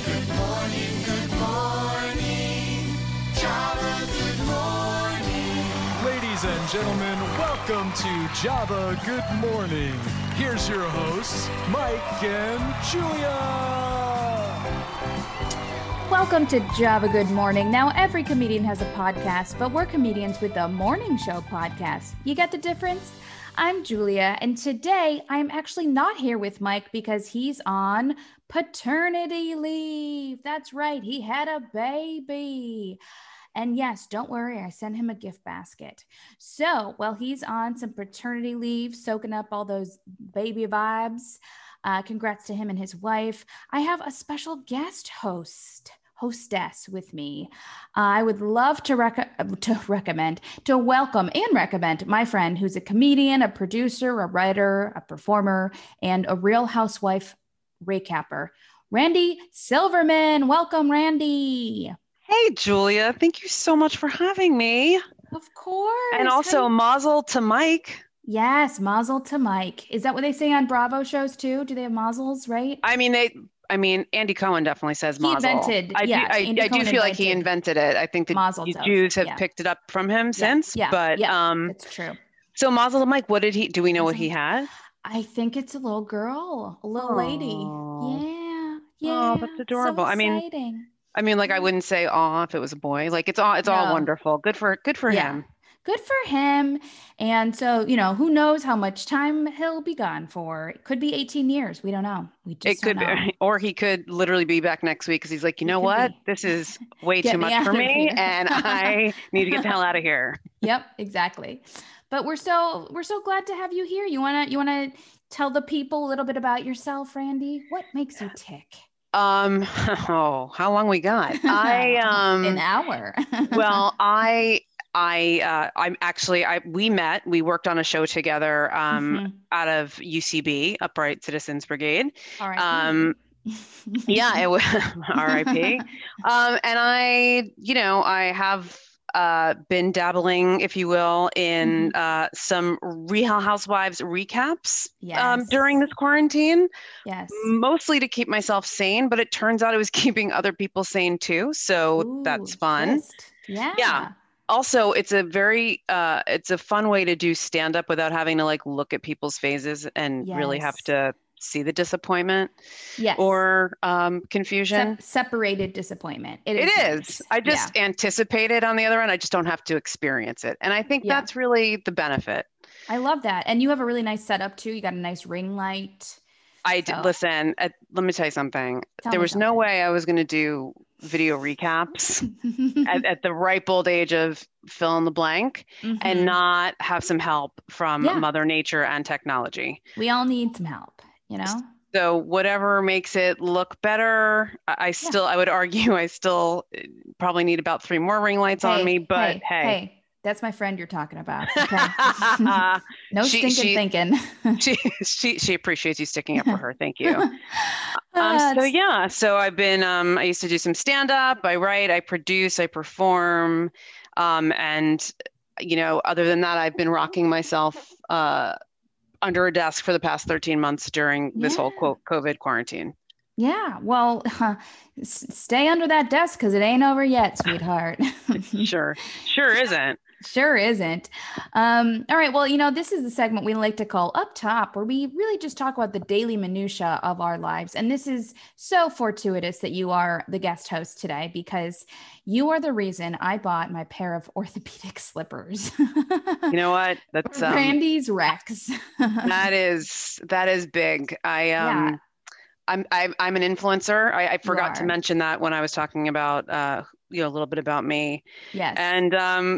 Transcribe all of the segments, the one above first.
Good morning, good morning. Java, good morning. Ladies and gentlemen, welcome to Java Good Morning. Here's your hosts, Mike and Julia. Welcome to Java Good Morning. Now, every comedian has a podcast, but we're comedians with the Morning Show podcast. You get the difference? I'm Julia, and today I'm actually not here with Mike because he's on paternity leave. That's right, he had a baby. And yes, don't worry, I sent him a gift basket. So while he's on some paternity leave, soaking up all those baby vibes, congrats to him and his wife. I have a special guest hostess with me. I would love to recommend my friend who's a comedian, a producer, a writer, a performer, and a Real Housewife recapper. Randy Silverman. Welcome, Randy. Hey, Julia. Thank you so much for having me. Of course. And also mazel to Mike. Yes, mazel to Mike. Is that what they say on Bravo shows too? Do they have mazel's, right? I mean, Andy Cohen definitely says mazel. He invented, I do feel like he invented it. I think the Jews have picked it up from him since. But it's true. So mazel to Mike. Do we know what he had? I think it's a little girl, a little lady. Yeah. Oh, that's adorable. So exciting. I mean, like I wouldn't say if it was a boy. Like it's all wonderful. Good for him. Good for him. And so, who knows how much time he'll be gone for. It could be 18 years. We don't know. It could be, or he could literally be back next week because he's like, what? This is way too much for me and I need to get the hell out of here. Yep, exactly. But we're so glad to have you here. You want to tell the people a little bit about yourself, Randy? What makes you tick? How long we got? An hour. Well, we worked on a show together out of UCB, Upright Citizens Brigade. Yeah, it was RIP. And I have been dabbling, if you will, in some Real Housewives recaps during this quarantine. Yes. Mostly to keep myself sane, but it turns out it was keeping other people sane too. So that's fun. Yeah. Also, it's a fun way to do stand-up without having to look at people's faces and really have to see the disappointment or confusion. Separated disappointment. It is. I just anticipate it on the other end. I just don't have to experience it. And I think that's really the benefit. I love that. And you have a really nice setup too. You got a nice ring light. Listen, let me tell you something. There was no way I was going to do video recaps at the ripe old age of fill in the blank and not have some help from Mother Nature and technology. We all need some help, So whatever makes it look better, I would argue I still probably need about 3 more ring lights on me, but hey. That's my friend you're talking about. Okay. No stinking thinking. she appreciates you sticking up for her. Thank you. So I've been, I used to do some stand-up, I write, I produce, I perform. And, other than that, I've been rocking myself under a desk for the past 13 months during this whole quote COVID quarantine. Yeah. Well, stay under that desk because it ain't over yet, sweetheart. Sure isn't. Sure isn't. All right. Well, this is the segment we like to call Up Top, where we really just talk about the daily minutia of our lives. And this is so fortuitous that you are the guest host today because you are the reason I bought my pair of orthopedic slippers. You know what? That's Randy's Rex. That is big. I'm an influencer. I forgot to mention that when I was talking about a little bit about me. Yes. And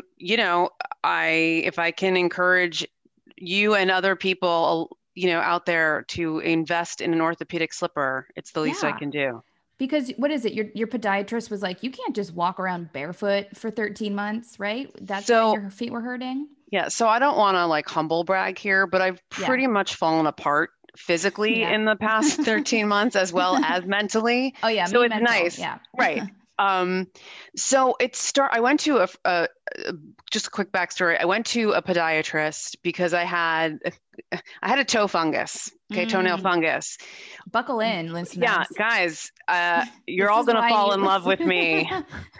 if I can encourage you and other people out there to invest in an orthopedic slipper, it's the least I can do. Because what is it? Your podiatrist was like, you can't just walk around barefoot for 13 months, right? That's why your feet were hurting. Yeah. So I don't want to humble brag here, but I've pretty much fallen apart physically in the past 13 months as well as mentally. Oh yeah. So it's nice. Yeah. Right. So I went to just a quick backstory. I went to a podiatrist because I had a toe fungus Okay, toenail fungus. Buckle in, listeners. Yeah, guys, you're all going to fall in love with me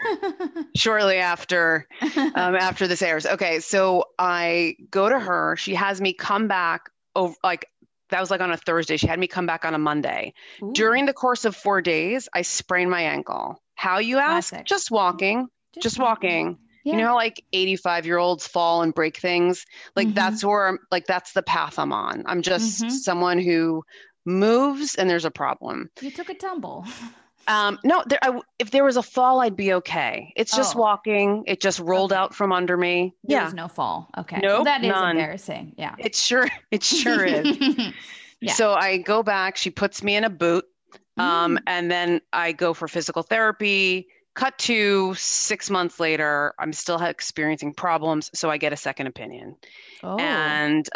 shortly after this airs. Okay, so I go to her. She has me come back over, like that was like on a Thursday. She had me come back on a Monday. Ooh. During the course of 4 days, I sprained my ankle. How, you ask? Classic. Just walking. Just walking. Yeah. You know how like 85-year-olds fall and break things? Like that's where that's the path I'm on. I'm just someone who moves and there's a problem. You took a tumble. No, if there was a fall, I'd be okay. It's just walking. It just rolled out from under me. There was no fall. Okay. Nope, well, that is none. Embarrassing. Yeah. It sure is. Yeah. So I go back, she puts me in a boot. And then I go for physical therapy. Cut to 6 months later, I'm still experiencing problems. So I get a second opinion. Oh. And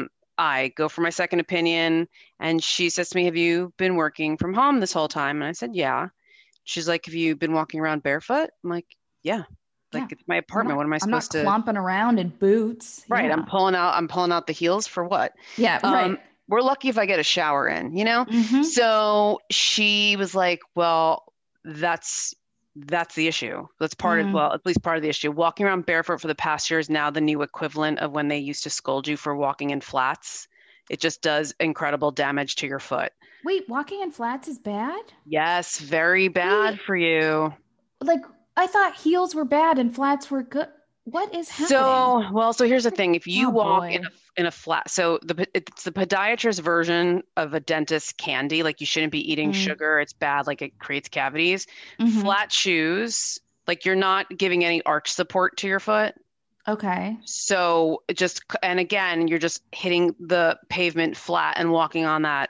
I go for my second opinion, and she says to me, have you been working from home this whole time? And I said, yeah. She's like, have you been walking around barefoot? I'm like, yeah. Like, it's my apartment. What am I supposed to? I'm not clomping around in boots. Right. Yeah. I'm pulling out the heels for what? Yeah. Right. We're lucky if I get a shower in, you know? So she was like, well, that's the issue. That's part of, well, at least part of the issue. Walking around barefoot for the past year is now the new equivalent of when they used to scold you for walking in flats. It just does incredible damage to your foot. Wait, walking in flats is bad? Yes, very bad for you. Like, I thought heels were bad and flats were good. What is happening? So here's the thing. If you walk in a flat, so it's the podiatrist version of a dentist candy. Like, you shouldn't be eating sugar. It's bad. Like, it creates cavities. Flat shoes, like, you're not giving any arch support to your foot. Okay. So and again, you're just hitting the pavement flat and walking on that,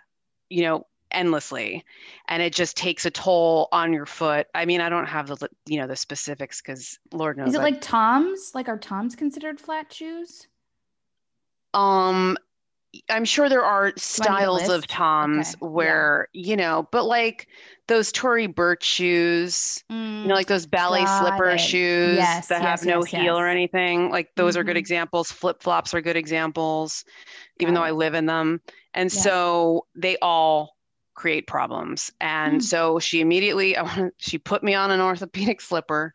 endlessly, and it just takes a toll on your foot. I mean, I don't have the specifics because Lord knows. Is it like Toms? Like, are Toms considered flat shoes? I'm sure there are styles of Toms where, but like those Tory Burch shoes, like those ballet slipper shoes that have no heel or anything, like those are good examples. Flip-flops are good examples, even though I live in them. And so they all create problems. And so she put me on an orthopedic slipper.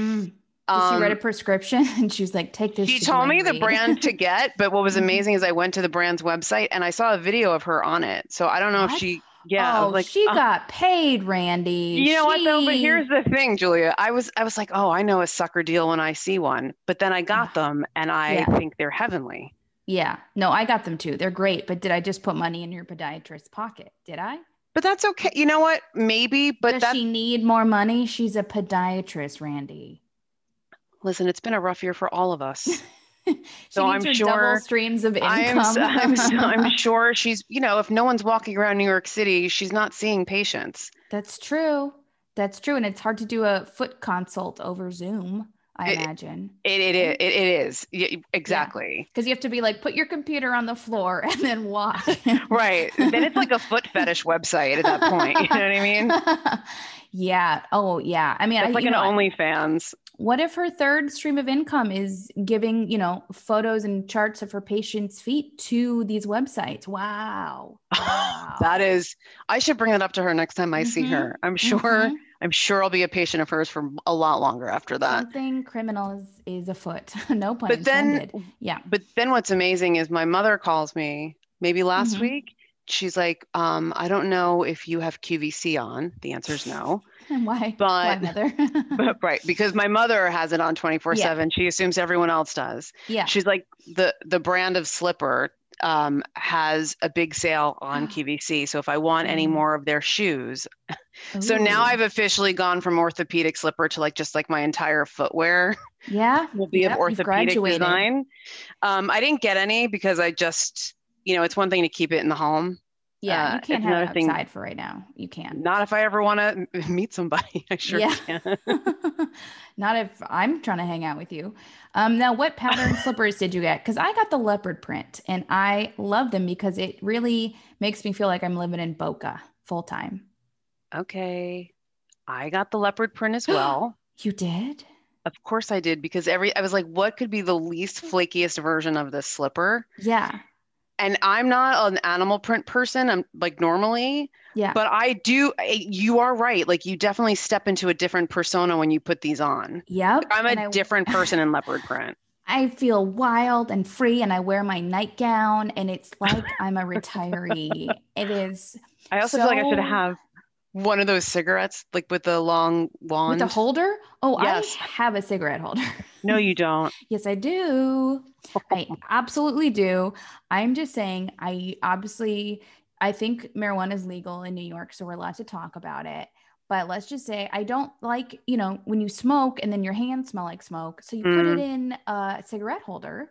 Did she write a prescription and she was like, take this? She told me the brand to get, but what was amazing is I went to the brand's website and I saw a video of her on it. So I don't know if she, she got paid, Randy. You know what though? But here's the thing, Julia. I was like, oh, I know a sucker deal when I see one, but then I got them and I think they're heavenly. Yeah, no, I got them too. They're great. But did I just put money in your podiatrist's pocket? Did I? But that's okay. You know what? Maybe, but does she need more money? She's a podiatrist, Randy. Listen, it's been a rough year for all of us. So I'm sure double streams of income. I'm sure she's, if no one's walking around New York City, she's not seeing patients. That's true. And it's hard to do a foot consult over Zoom, I imagine. It is. Exactly. Because you have to be like, put your computer on the floor and then walk. Right. Then it's like a foot fetish website at that point. You know what I mean? Yeah. Oh, yeah. I mean, it's like an OnlyFans. What if her third stream of income is giving, photos and charts of her patients' feet to these websites? Wow. That is, I should bring it up to her next time I see her. I'm sure I'll be a patient of hers for a lot longer after that. Something criminal is afoot. No pun intended. Yeah. But then what's amazing is my mother calls me maybe last week. She's like, I don't know if you have QVC on. The answer is no. And why? Why, mother? But right, because my mother has it on 24/7. She assumes everyone else does. Yeah. She's like, the brand of slipper has a big sale on QVC. So if I want any more of their shoes. So now I've officially gone from orthopedic slipper to just my entire footwear. Yeah. Will be of orthopedic design. I didn't get any because I just, it's one thing to keep it in the home. Yeah, you can't have it outside for right now. You can't. Not if I ever want to meet somebody. I sure can. Not if I'm trying to hang out with you. Now, what pattern slippers did you get? Because I got the leopard print, and I love them because it really makes me feel like I'm living in Boca full time. Okay. I got the leopard print as well. You did? Of course I did, because I was like, what could be the least flakiest version of this slipper? Yeah. And I'm not an animal print person. I'm like normally, Yeah. but you are right. Like you definitely step into a different persona when you put these on. Yep. I'm a different person in leopard print. I feel wild and free, and I wear my nightgown, and it's like I'm a retiree. It is. I also feel like I should have one of those cigarettes, like with the long wand. With a holder? Oh, yes. I have a cigarette holder. No, you don't. Yes, I do. I absolutely do. I'm just saying, I think marijuana is legal in New York, so we're allowed to talk about it. But let's just say I don't like, when you smoke and then your hands smell like smoke. So you put it in a cigarette holder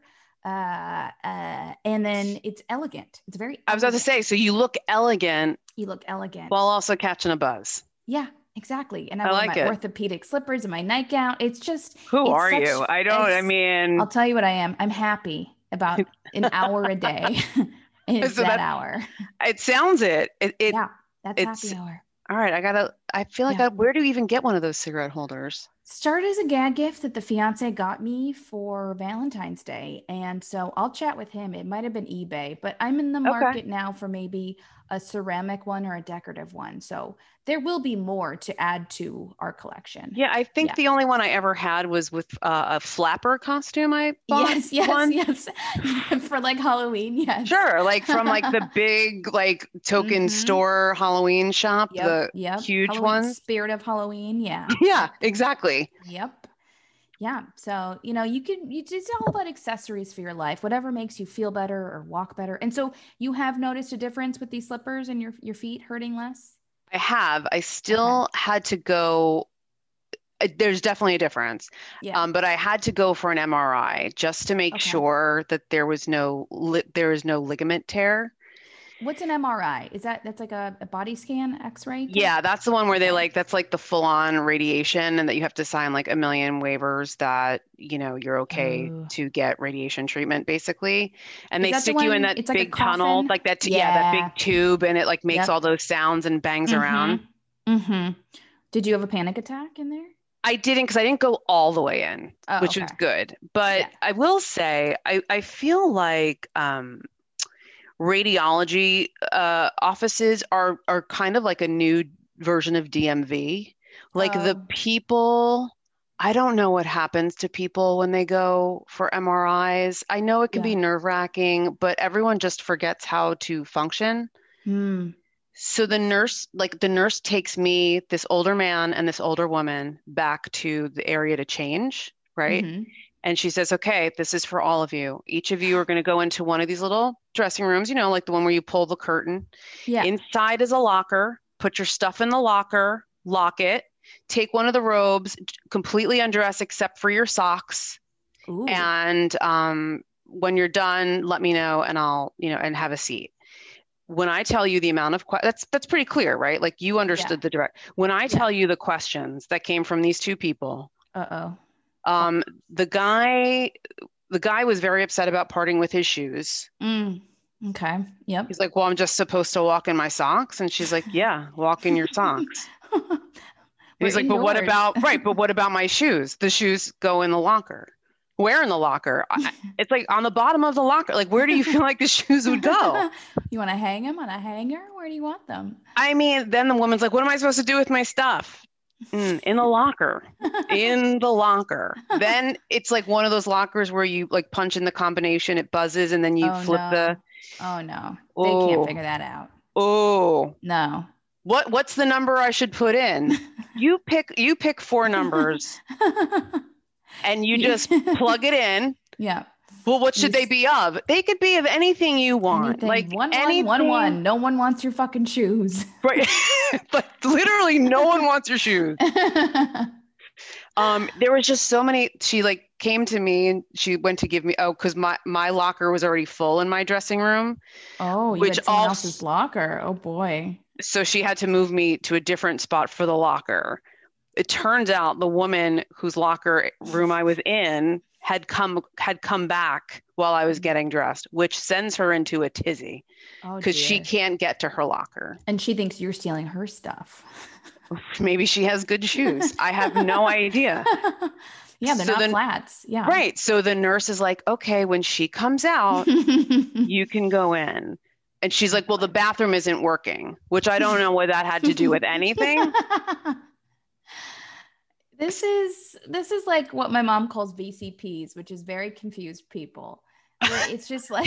and then it's elegant. It's very elegant. I was about to say, so you look elegant. You look elegant. While also catching a buzz. Yeah, exactly. And I wear my orthopedic slippers and my nightgown. It's just. Who are you? I'll tell you what I am. I'm happy about an hour a day. It's that hour. It sounds it. Yeah, that's happy hour. All right, I feel like where do you even get one of those cigarette holders? Started as a gag gift that the fiance got me for Valentine's Day. And so I'll chat with him. It might have been eBay, but I'm in the market now for maybe a ceramic one or a decorative one. So there will be more to add to our collection. Yeah, I think the only one I ever had was with a flapper costume I bought. Yes. For like Halloween, yes. Sure, like from like the big like token store Halloween shop, the huge Halloween ones. Spirit of Halloween, yeah. Yeah, exactly. Yep. Yeah. So, it's all about accessories for your life, whatever makes you feel better or walk better. And so you have noticed a difference with these slippers and your feet hurting less? I have. I still had to go. There's definitely a difference. Yeah. But I had to go for an MRI just to make sure that there is no ligament tear. What's an MRI? That's like a body scan X-ray? Yeah, that's the one where that's like the full-on radiation and that you have to sign like a million waivers that, you're okay to get radiation treatment basically. And they stick you in that big tunnel, like that, that big tube, and it like makes all those sounds and bangs around. Mm-hmm. Did you have a panic attack in there? I didn't, because I didn't go all the way in, which was good. But I will say, I feel like radiology offices are kind of like a new version of DMV. Like the people, I don't know what happens to people when they go for MRIs. I know it can be nerve-wracking, but everyone just forgets how to function. So the nurse takes me, this older man and this older woman, back to the area to change, right? Mm-hmm. And she says, okay, this is for all of you. Each of you are going to go into one of these little dressing rooms, like the one where you pull the curtain. Yeah. Inside is a locker. Put your stuff in the locker, lock it, take one of the robes, completely undress except for your socks. Ooh. And when you're done, let me know and I'll, and have a seat. When I tell you the amount of that's pretty clear, right? Like you understood the direct. When I tell you the questions that came from these two people. The guy was very upset about parting with his shoes. Okay. Yep. He's like, well, I'm just supposed to walk in my socks. And she's like, yeah, walk in your socks. He's like, but what about my shoes? The shoes go in the locker. Where in the locker? It's like on the bottom of the locker. Like, where do you feel like the shoes would go? You want to hang them on a hanger? Where do you want them? I mean, then the woman's like, what am I supposed to do with my stuff? In the locker. In the locker. Then it's like one of those lockers where you like punch in the combination, it buzzes, and then you flip the. Oh no. They can't figure that out. Oh. No. What's the number I should put in? You pick 4 numbers. And you just plug it in. Yeah. Well, what should they be of? They could be of anything you want. Anything. Like anything. 1. No one wants your fucking shoes. Right. But literally no one wants your shoes. There was just so many. She like came to me and she went to give me, because my locker was already full in my dressing room. Oh, you had someone else's locker. Oh boy. So she had to move me to a different spot for the locker. It turns out the woman whose locker room I was in had come back while I was getting dressed, which sends her into a tizzy because she can't get to her locker. And she thinks you're stealing her stuff. Maybe she has good shoes. I have no idea. Yeah, they're not flats. Yeah. Right. So the nurse is like, okay, when she comes out, you can go in. And she's like, well, the bathroom isn't working, which I don't know what that had to do with anything. This is like what my mom calls VCPs, which is very confused people. It's just like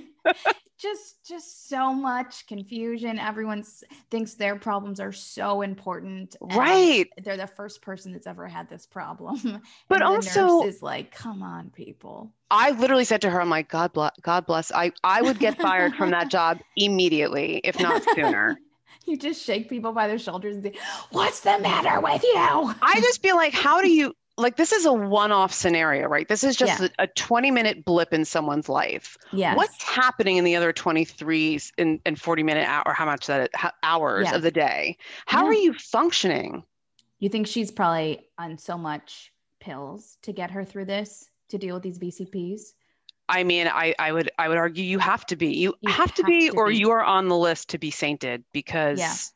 just so much confusion. Everyone thinks their problems are so important. Right. They're the first person that's ever had this problem. But and also, the nurse is like, come on, people. I literally said to her, I'm like, God bless. I would get fired from that job immediately, if not sooner. You just shake people by their shoulders and say, what's the matter with you? I just feel like, how do you, like, this is a one-off scenario, right? This is just a 20-minute blip in someone's life. Yes. What's happening in the other 23 and 40-minute or how much hours of the day? How are you functioning? You think she's probably on so much pills to get her through this, to deal with these VCPs? I mean, I would argue you have to be. You have to be, or you are on the list to be sainted, because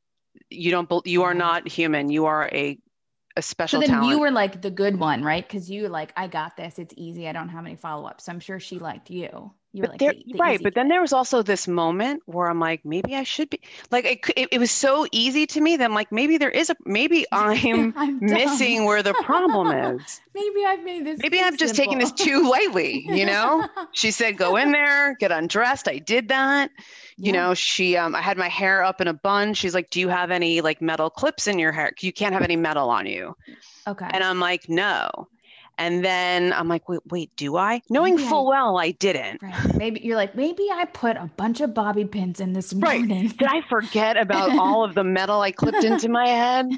you are not human. You are a special talent. So then you were like the good one, right? Because you were like, I got this. It's easy. I don't have any follow-ups. So I'm sure she liked you. You were like, right. But then there was also this moment where I'm like, maybe I should be like, it was so easy to me that I'm like, maybe I'm missing where the problem is. Maybe I've made this. Maybe I'm just taking this too lightly. You know, she said, go in there, get undressed. I did that. You know, I had my hair up in a bun. She's like, do you have any like metal clips in your hair? You can't have any metal on you. Okay. And I'm like, no. And then I'm like, wait, do I? Knowing full well I didn't. Right. Maybe you're like, maybe I put a bunch of bobby pins in this morning. Right. Did I forget about all of the metal I clipped into my head?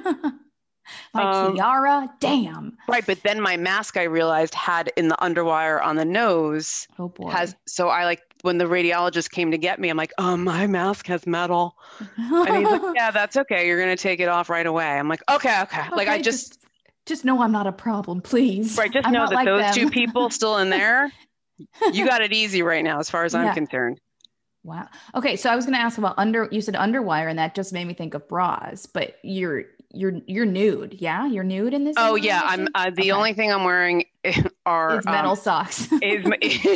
My tiara, damn. Right, but then my mask, I realized, had in the underwire on the nose. Oh boy. So I like, when the radiologist came to get me, I'm like, my mask has metal. And he's like, yeah, that's okay. You're going to take it off right away. I'm like, okay. Like I just know I'm not a problem, please. Right, just know that like those two people still in there, you got it easy right now as far as I'm concerned. Wow. Okay, so I was going to ask about you said underwire, and that just made me think of bras, but you're nude. Yeah, you're nude in this. Oh yeah, I'm the only thing I'm wearing are metal socks. is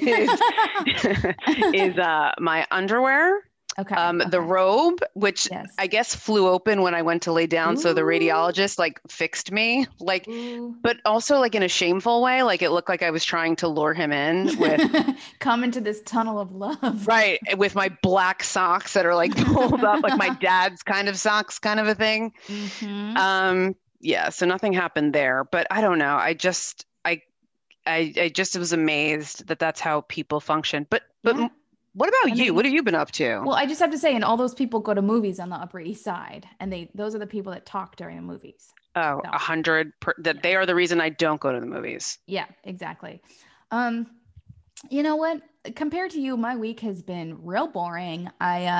my underwear. Okay. The robe, which I guess flew open when I went to lay down. Ooh. So the radiologist like fixed me, like, but also like in a shameful way. Like it looked like I was trying to lure him in with come into this tunnel of love. Right. With my black socks that are like pulled up, like my dad's kind of socks, kind of a thing. Mm-hmm. Yeah. So nothing happened there, but I don't know. I just was amazed that that's how people function. But what about you? What have you been up to? Well, I just have to say, and all those people go to movies on the Upper East Side, and those are the people that talk during the movies. Oh, 100%. They are the reason I don't go to the movies. Yeah, exactly. You know what? Compared to you, my week has been real boring.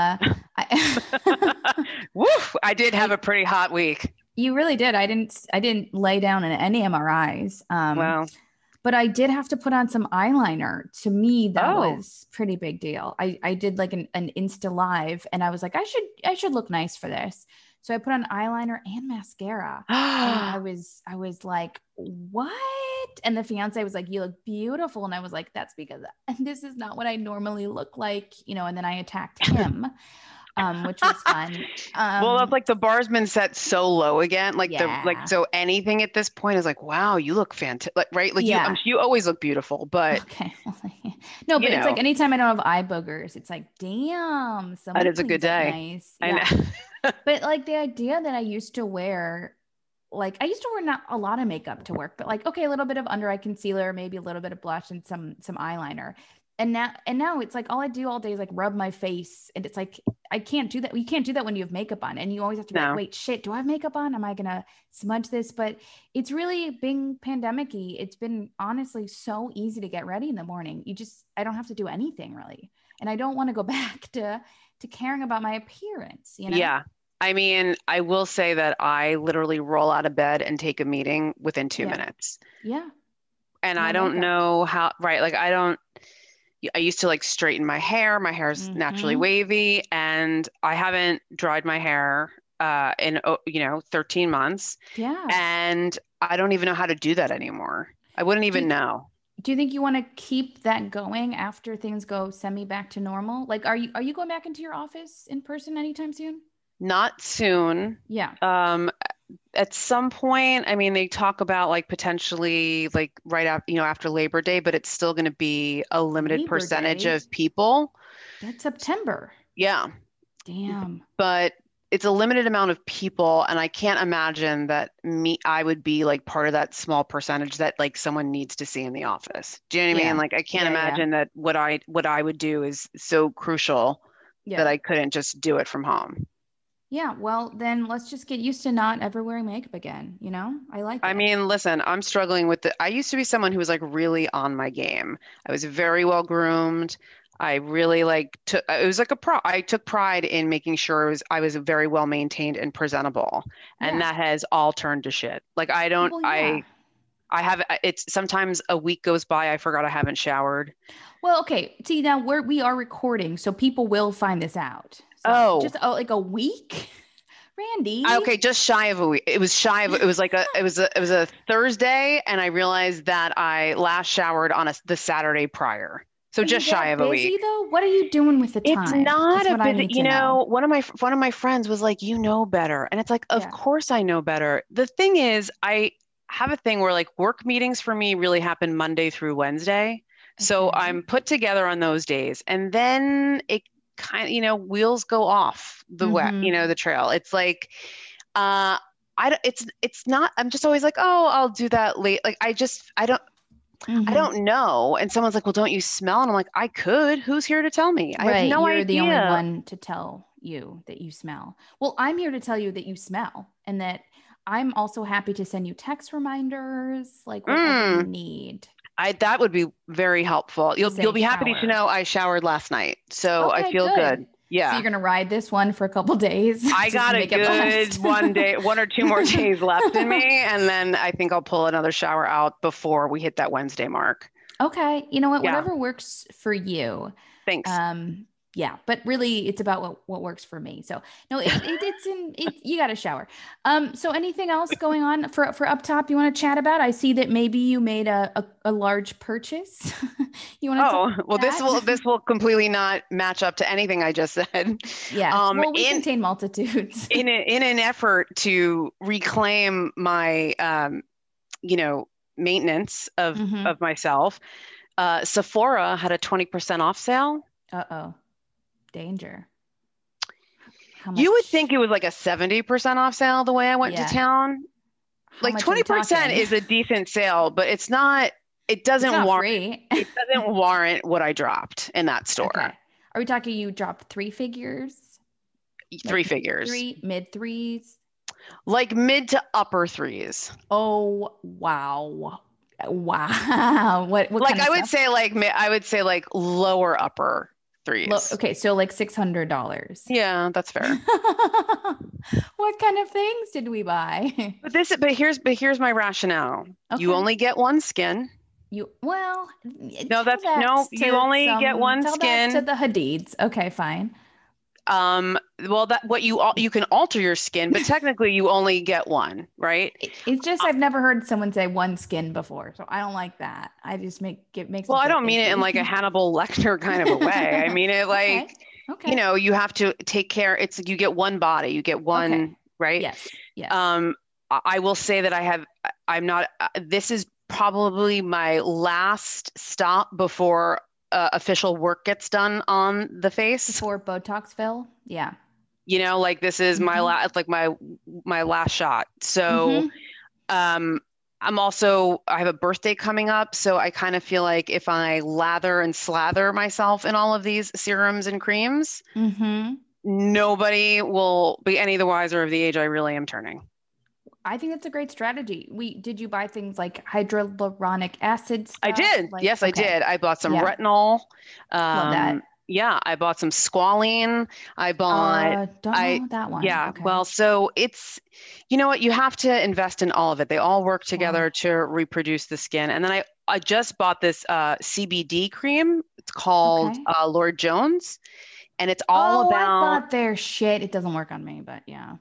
Woof! I did have a pretty hot week. You really did. I didn't lay down in any MRIs. Wow. But I did have to put on some eyeliner. To me, that was pretty big deal. I did like an Insta Live, and I was like, I should look nice for this. So I put on eyeliner and mascara. And I was like, what? And the fiance was like, you look beautiful. And I was like, that's because this is not what I normally look like, and then I attacked him. Which was fun. Well, that's like the bar's been set so low again. So anything at this point is like, wow, you look fantastic, right? Like you always look beautiful, but okay. No, but it's like anytime I don't have eye boogers, it's like, damn, that is a good day. Nice. I know. But like the idea that I used to wear, like I used to wear not a lot of makeup to work, but like, okay, a little bit of under eye concealer, maybe a little bit of blush and some eyeliner. And now it's like all I do all day is like rub my face, and it's like I can't do that. You can't do that when you have makeup on, and you always have to be like, wait, shit, do I have makeup on? Am I gonna smudge this? But it's really being pandemic-y. It's been honestly so easy to get ready in the morning. I don't have to do anything really, and I don't want to go back to caring about my appearance. Yeah. I mean, I will say that I literally roll out of bed and take a meeting within 2 minutes. Yeah. And I don't know how. Right. Like I used to like straighten my hair. My hair is naturally wavy, and I haven't dried my hair in 13 months. Yeah. And I don't even know how to do that anymore. I wouldn't even know. Do you think you want to keep that going after things go semi back to normal? Like, are you going back into your office in person anytime soon? Not soon. Yeah. At some point, I mean, they talk about like potentially like right after, after Labor Day, but it's still going to be a limited Labor percentage Day? of people. That's September. Yeah. Damn. But it's a limited amount of people, and I can't imagine that I would be like part of that small percentage that like someone needs to see in the office. Do you know what I mean? Like I can't imagine that what I would do is so crucial that I couldn't just do it from home. Yeah, well, then let's just get used to not ever wearing makeup again, you know? I like it. I mean, listen, I'm struggling with I used to be someone who was like really on my game. I was very well groomed. I really it was like I took pride in making sure I was very well maintained and presentable. And that has all turned to shit. Like I don't, I have, it's sometimes a week goes by, I forgot I haven't showered. Well, okay. See, now we are recording, so people will find this out. So just like a week, Randy. Okay, just shy of a week. It was like it was a Thursday, and I realized that I last showered on the Saturday prior. So just shy of a week. Though, what are you doing with the time? It's not a busy. One of my friends was like, "You know better," and it's like, of course I know better. The thing is, I have a thing where like work meetings for me really happen Monday through Wednesday. So I'm put together on those days, and then it kind of, wheels go off the the trail. It's like, it's not. I'm just always like, oh, I'll do that late. Like I don't know. And someone's like, well, don't you smell? And I'm like, I could. Who's here to tell me? I have no idea. You're the only one to tell you that you smell. Well, I'm here to tell you that you smell, and that I'm also happy to send you text reminders, like whatever you need. That would be very helpful. You'll be happy to know I showered last night, so I feel good. Yeah. So you're gonna ride this one for a couple days. I got a good 1 or 2 more days left in me, and then I think I'll pull another shower out before we hit that Wednesday mark. Okay. You know what? Yeah. Whatever works for you. Thanks. Yeah, but really it's about what works for me. So no, you got to shower. So anything else going on for up top you want to chat about? I see that maybe you made a large purchase. You want to? Well, this will completely not match up to anything I just said. Yeah. Well, we contain multitudes. in an effort to reclaim my maintenance of myself, Sephora had a 20% off sale. Uh-oh. Danger. You would think it was like a 70% off sale the way I went to town. Like 20% is a decent sale, but it's not. It doesn't warrant. It doesn't warrant what I dropped in that store. Okay. Are we talking? You dropped 3 figures? 3 figures. Mid threes. Like mid to upper threes. Oh wow! Wow. What like kind of I would say like lower upper threes. Okay, so like $600. Yeah, that's fair. What kind of things did we buy? But here's my rationale. Okay. You only get one skin. You only get one skin. To the Hadids. Okay, fine. Well, you can alter your skin, but technically you only get one, right? It's just I've never heard someone say one skin before, so I don't like that. I just makes. Well, I don't mean it in like a Hannibal Lecter kind of a way. I mean it like, okay. You have to take care. It's you get one body, you get one, right? Yes. I will say that I'm not. This is probably my last stop before official work gets done on the face before Botoxville. Yeah. Like this is my last, like my last shot. So, I have a birthday coming up. So I kind of feel like if I lather and slather myself in all of these serums and creams, nobody will be any the wiser of the age I really am turning. I think that's a great strategy. Did you buy things like hyaluronic acid stuff? I did. Yes, I did. I bought some retinol. Love that. Yeah, I bought some squalene. I bought. Don't know that one. Yeah. Okay. Well, so it's, you know what? You have to invest in all of it. They all work together to reproduce the skin. And then I just bought this CBD cream. It's called Lord Jones, and it's all about. I bought their shit. It doesn't work on me, but yeah.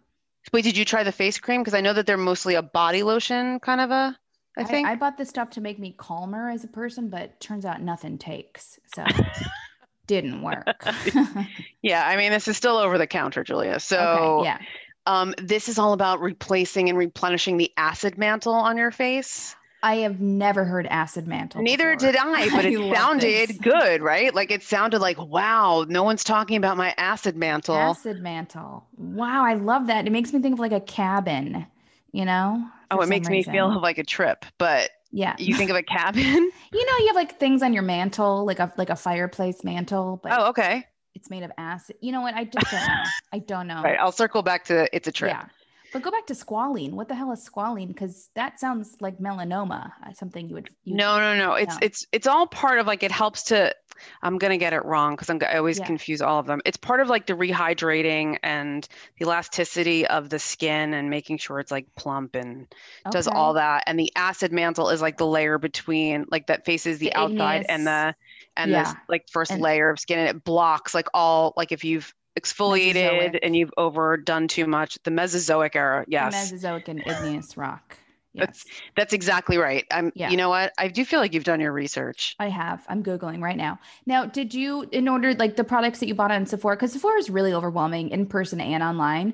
Wait, did you try the face cream? Because I know that they're mostly a body lotion kind of I think. I bought this stuff to make me calmer as a person, but turns out nothing takes. So didn't work. Yeah, I mean, this is still over the counter, Julia. So okay, yeah. This is all about replacing and replenishing the acid mantle on your face. I have never heard acid mantle. Neither before. did I, but it sounded good, right? Like it sounded like, wow, no one's talking about my acid mantle. Acid mantle. Wow, I love that. It makes me think of like a cabin, you know? Oh, it makes me feel like a trip, but yeah. You think of a cabin? You know, you have like things on your mantle, like a fireplace mantle. But oh, okay. It's made of acid. You know what? I just don't know. I don't know. Right. I'll circle back to it's a trip. Yeah. But go back to squalene. What the hell is squalene? Because that sounds like melanoma, something you would. No. It's all part of like, it helps to, I'm going to get it wrong because I always confuse all of them. It's part of like the rehydrating and the elasticity of the skin and making sure it's like plump and does all that. And the acid mantle is like the layer between like that faces the outside and the like first layer of skin, and it blocks like all, like if you've exfoliated Mesozoic. And you've overdone too much, the Mesozoic era. Yes. The Mesozoic and igneous rock. Yes. That's exactly right. You know what? I do feel like you've done your research. I have. I'm Googling right now. Now, did you, in order, like the products that you bought on Sephora, because Sephora is really overwhelming in person and online.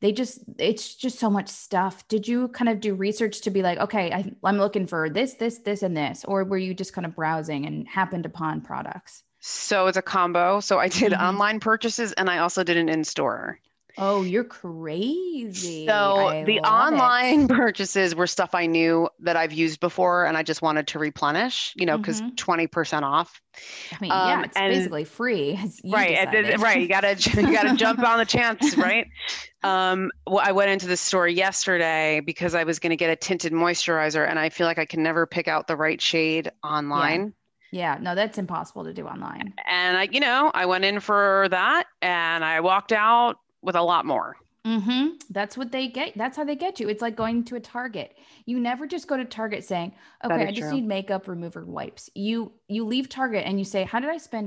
It's just so much stuff. Did you kind of do research to be like, okay, I'm looking for this, and this, or were you just kind of browsing and happened upon products? So it's a combo. So I did online purchases and I also did an in-store. Oh, you're crazy. So the online purchases were stuff I knew that I've used before and I just wanted to replenish, you know, because 20% off. I mean, it's basically free. Right. Right. You gotta jump on the chance, right? Well, I went into the store yesterday because I was going to get a tinted moisturizer and I feel like I can never pick out the right shade online. Yeah, no, that's impossible to do online. And I went in for that and I walked out with a lot more. Mm-hmm. That's what they get. That's how they get you. It's like going to a Target. You never just go to Target saying, okay, I just need makeup remover wipes. You leave Target and you say, how did I spend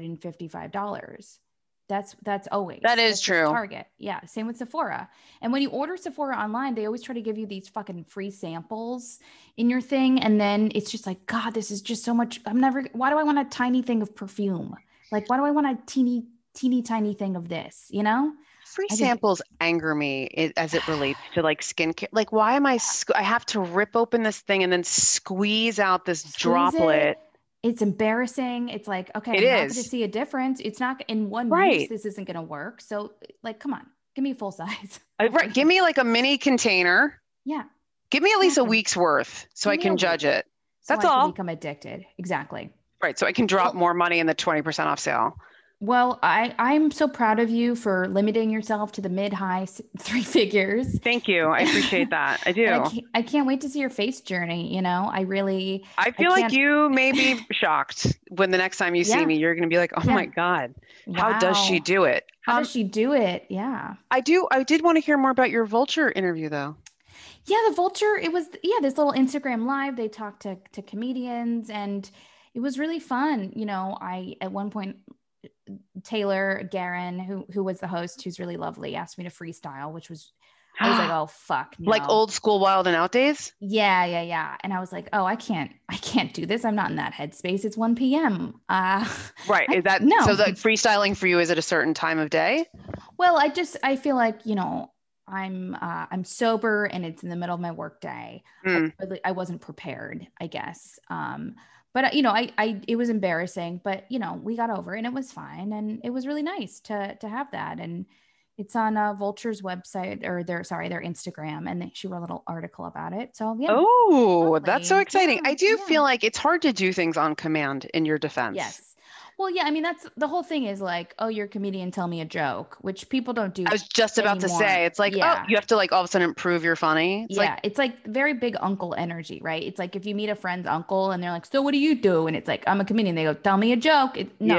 $255? That's always. That's true. Target. Yeah. Same with Sephora. And when you order Sephora online, they always try to give you these fucking free samples in your thing. And then it's just like, God, this is just so much. Why do I want a tiny thing of perfume? Like, why do I want a teeny tiny thing of this, you know? Free samples anger me as it relates to like skincare. Like, why am I have to rip open this thing and then squeeze out this droplet? It's embarrassing. It's like, okay, I'm not going to see a difference. It's not in one use. This isn't going to work. So like, come on, give me a full size. Right. Give me like a mini container. Yeah. Give me at least a week's worth so I can judge it. That's all. Become addicted. Exactly. Right. So I can drop more money in the 20% off sale. Well, I'm so proud of you for limiting yourself to the mid-high 3 figures. Thank you. I appreciate that. I do. I can't wait to see your face journey. You know, I feel like you may be shocked when the next time you see me, you're going to be like, oh my God, how does she do it? How does she do it? Yeah. I did want to hear more about your Vulture interview though. Yeah. The Vulture, it was, this little Instagram live, they talked to comedians and it was really fun. You know, at one point, Taylor Guerin, who was the host, who's really lovely, asked me to freestyle, which was, I was like, oh fuck, no. Like old school Wild and Out days? Yeah. And I was like, oh, I can't do this. I'm not in that headspace. It's 1 p.m. Right. Is that so? The freestyling for you is at a certain time of day? Well, I feel like, you know, I'm sober and it's in the middle of my work day. I wasn't prepared, I guess. But, you know, it was embarrassing, but, you know, we got over it and it was fine. And it was really nice to have that. And it's on Vulture's website or their Instagram. And she wrote a little article about it. So, yeah. Oh, that's so exciting. I do feel like it's hard to do things on command in your defense. Yes. Well, yeah, I mean, that's the whole thing is like, oh, you're a comedian, tell me a joke, which people don't do. I was just about to say, it's like, oh, you have to like all of a sudden prove you're funny. It's like very big uncle energy, right? It's like if you meet a friend's uncle and they're like, so what do you do? And it's like, I'm a comedian. They go, tell me a joke.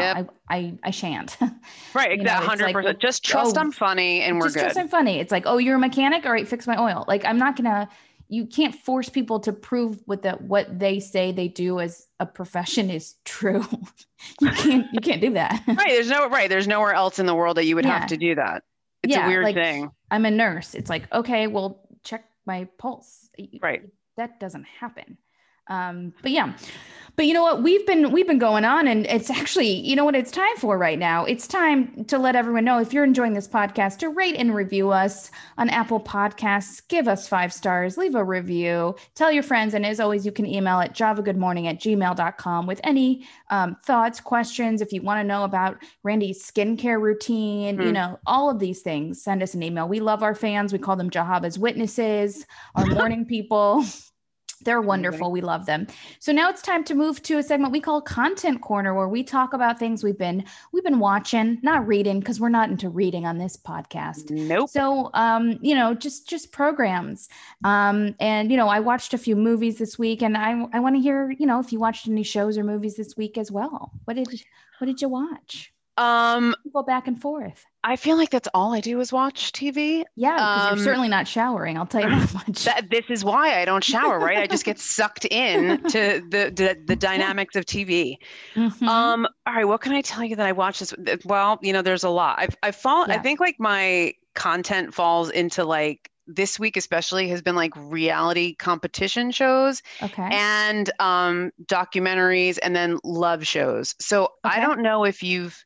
I shan't. Right, exactly, 100%. Like, just trust I'm funny and we're good. Just trust I'm funny. It's like, oh, you're a mechanic? All right, fix my oil. Like, I'm not going to. You can't force people to prove what they say they do as a profession is true. You can't do that. There's nowhere else in the world that you would have to do that. It's a weird thing. I'm a nurse. It's like, okay, well, check my pulse. Right. That doesn't happen. But yeah, but you know what? We've been going on, and it's actually, you know what it's time for right now? It's time to let everyone know, if you're enjoying this podcast, to rate and review us on Apple Podcasts. Give us 5 stars, leave a review, tell your friends. And as always, you can email at javagoodmorning@gmail.com with any thoughts, questions. If you want to know about Randy's skincare routine, you know, all of these things, send us an email. We love our fans. We call them Jehovah's Witnesses, our morning people. They're wonderful. We love them. So now it's time to move to a segment we call Content Corner, where we talk about things we've been watching, not reading, because we're not into reading on this podcast. Nope. So, you know, just programs. And, you know, I watched a few movies this week, and I want to hear, you know, if you watched any shows or movies this week as well. What did you watch? Go back and forth. I feel like that's all I do is watch TV. Yeah, because you're certainly not showering. I'll tell you that much. This is why I don't shower, right? I just get sucked in to the dynamics of TV. All right, what can I tell you that I watched this? Well, you know, there's a lot. I think like my content falls into like this week especially has been like reality competition shows, and documentaries, and then love shows. So I don't know if you've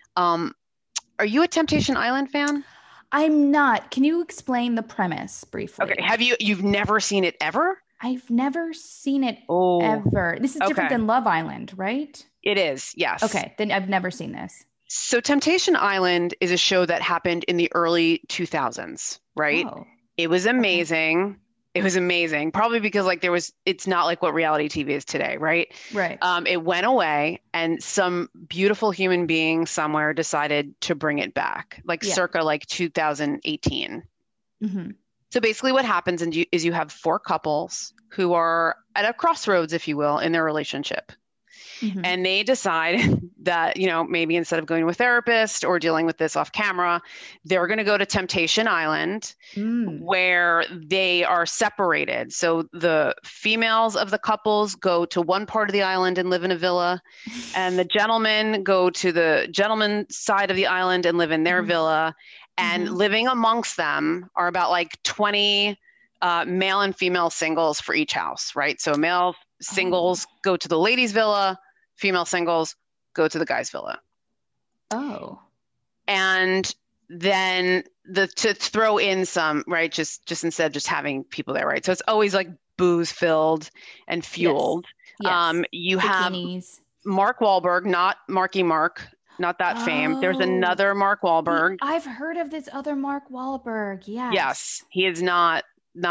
are you a Temptation Island fan? I'm not. Can you explain the premise briefly? Okay. You've never seen it ever? I've never seen it ever. This is different than Love Island, right? It is, yes. Okay, then I've never seen this. So Temptation Island is a show that happened in the early 2000s, right? Oh. It was amazing. Okay. It was amazing, probably because like it's not like what reality TV is today, right? Right. It went away, and some beautiful human being somewhere decided to bring it back, like circa like 2018. So basically what happens is you have 4 couples who are at a crossroads, if you will, in their relationship. And they decide that, you know, maybe instead of going to a therapist or dealing with this off camera, they're going to go to Temptation Island, where they are separated. So the females of the couples go to one part of the island and live in a villa, and the gentlemen go to the gentleman side of the island and live in their villa. And living amongst them are about like 20 male and female singles for each house, right? So male singles go to the ladies' villa, female singles go to the guys' villa. Oh. And then to throw in some, right, just instead of just having people there, right? So it's always like booze filled and fueled. Yes. You Bikinis. have Mark Wahlberg, not Marky Mark, not that fame. There's another Mark Wahlberg. I've heard of this other Mark Wahlberg. Yes. Yes. He is not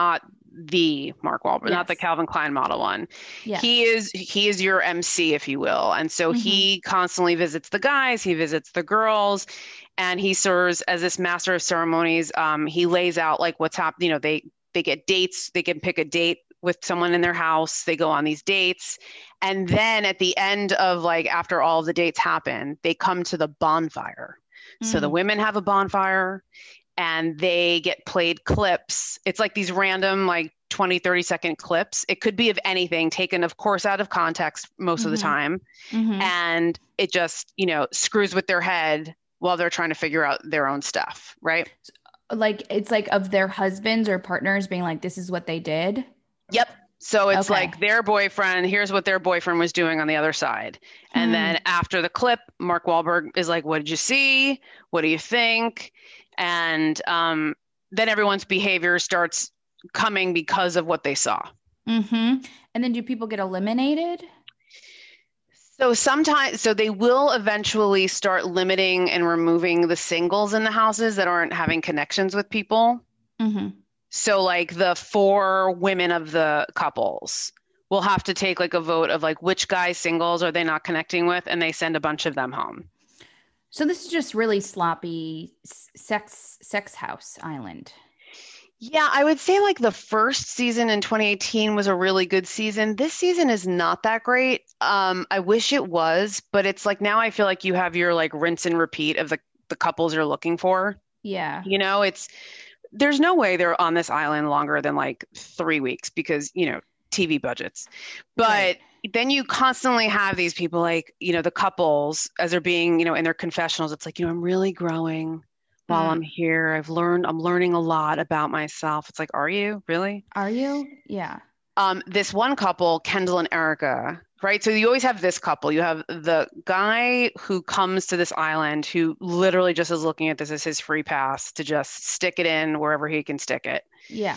the Mark Wahlberg, not the Calvin Klein model one. Yes. He is your MC, if you will. And so he constantly visits the guys, he visits the girls, and he serves as this master of ceremonies. He lays out like what's happening. You know, they get dates, they can pick a date with someone in their house, they go on these dates. And then at the end of like, after all of the dates happen, they come to the bonfire. So the women have a bonfire, and they get played clips. It's like these random, like 20, 30-second clips. It could be of anything, taken, of course, out of context most of the time. And it just, you know, screws with their head while they're trying to figure out their own stuff, right? Like, it's like of their husbands or partners being like, this is what they did? Yep. So it's like their boyfriend, here's what their boyfriend was doing on the other side. And then after the clip, Mark Wahlberg is like, what did you see? What do you think? And then everyone's behavior starts coming because of what they saw. And then do people get eliminated? So they will eventually start limiting and removing the singles in the houses that aren't having connections with people. So like the 4 women of the couples will have to take like a vote of like which guys singles are they not connecting with, and they send a bunch of them home. So this is just really sloppy sex house island. Yeah, I would say like the first season in 2018 was a really good season. This season is not that great. I wish it was, but it's like now I feel like you have your like rinse and repeat of the couples you're looking for. Yeah. You know, there's no way they're on this island longer than like 3 weeks because, you know, TV budgets. But then you constantly have these people like, you know, the couples as they're being, you know, in their confessionals, it's like, you know, I'm really growing. while I'm here. I'm learning a lot about myself. It's like, are you really? Are you? Yeah. This one couple, Kendall and Erica, right? So you always have this couple. You have the guy who comes to this island who literally just is looking at this as his free pass to just stick it in wherever he can stick it. Yeah.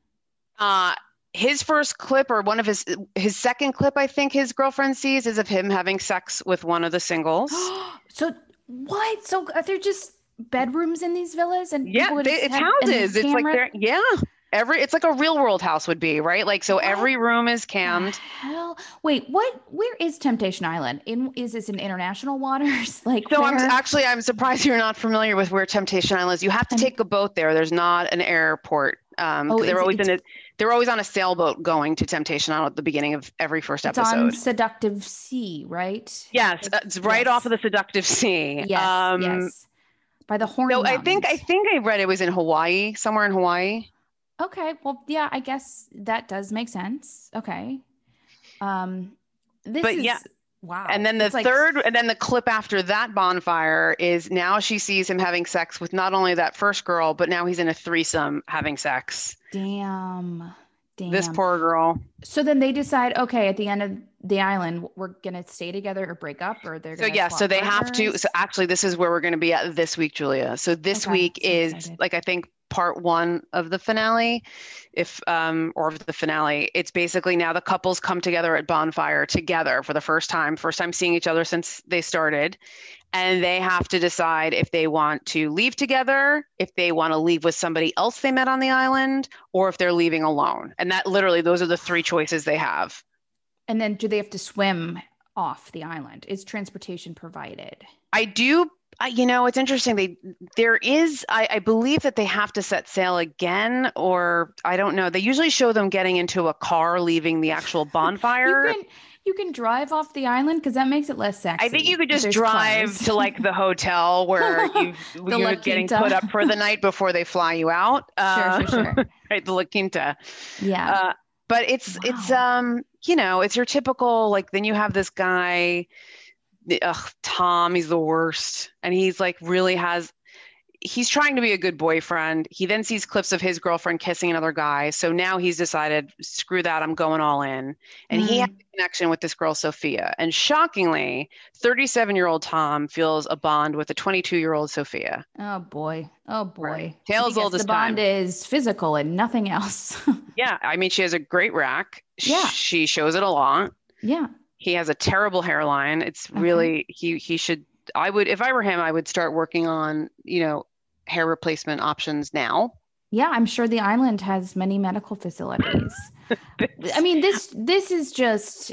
His first clip, or one of his second clip, I think his girlfriend sees, is of him having sex with one of the singles. So what? So are there just bedrooms in these villas? And yeah, it's houses. It's like it's like a real world house would be, right? Like, so every room is cammed. Hell, wait, where is Temptation Island? Is this in international waters? Like, so I'm surprised you're not familiar with where Temptation Island is. You have to take a boat there. There's not an airport. They're always on a sailboat going to Temptation Island at the beginning of every first episode. It's on Seductive Sea, right? Yes, it's right off of the Seductive Sea. Yes. By the Horn Mountains. I think I read it was in Hawaii, somewhere in Hawaii. Okay, well, yeah, I guess that does make sense. Okay. Wow. And then the clip after that bonfire is now she sees him having sex with not only that first girl, but now he's in a threesome having sex. Damn. This poor girl. So then they decide, okay, at the end of the island, we're going to stay together or break up, or they're going to so they have to. So actually, this is where we're going to be at this week, Julia. So this week is like, I think, part one of the finale, it's basically now the couples come together at bonfire together for the first time seeing each other since they started, and they have to decide if they want to leave together, if they want to leave with somebody else they met on the island, or if they're leaving alone. And that literally, those are the three choices they have. And then do they have to swim off the island? Is transportation provided? It's interesting. I believe that they have to set sail again, or I don't know. They usually show them getting into a car, leaving the actual bonfire. You can drive off the island because that makes it less sexy. I think you could just drive to like the hotel where you're getting put up for the night before they fly you out. Sure. Right, the La Quinta. Yeah. But it's your typical, like, then you have this guy. Tom, he's the worst. And he's like he's trying to be a good boyfriend. He then sees clips of his girlfriend kissing another guy. So now he's decided, screw that, I'm going all in. And he has a connection with this girl, Sophia. And shockingly, 37-year-old Tom feels a bond with a 22-year-old Sophia. Oh boy. Right. Tales old as time. The bond is physical and nothing else. Yeah. I mean, she has a great rack. Yeah. She shows it a lot. Yeah. He has a terrible hairline. It's really, he should, if I were him, I would start working on, hair replacement options now. Yeah, I'm sure the island has many medical facilities. I mean, this is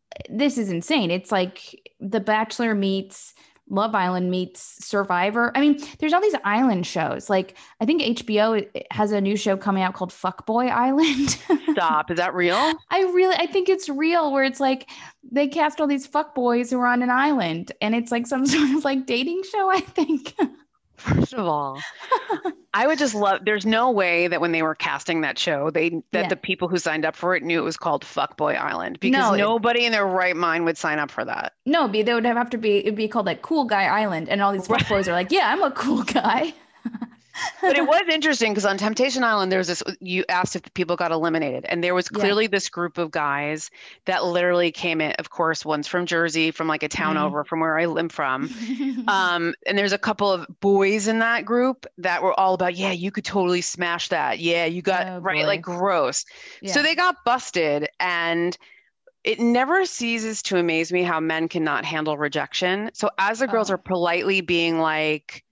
insane. It's like The Bachelor meets Love Island meets Survivor. I mean, there's all these island shows. Like, I think HBO has a new show coming out called Fuckboy Island. Stop. Is that real? I think it's real, where it's like they cast all these fuckboys who are on an island, and it's like some sort of like dating show, I think. First of all, I would just there's no way that when they were casting that show, the people who signed up for it knew it was called Fuckboy Island, because nobody in their right mind would sign up for that. No, they would have to it'd be called like Cool Guy Island. And all these fuckboys are like, yeah, I'm a cool guy. But it was interesting because on Temptation Island, there was this, you asked if the people got eliminated, and there was clearly this group of guys that literally came in. Of course, one's from Jersey, from like a town over from where I live from. And there's a couple of boys in that group that were all about, yeah, you could totally smash that. Yeah, you got like gross. Yeah. So they got busted, and it never ceases to amaze me how men cannot handle rejection. So as the girls are politely being like,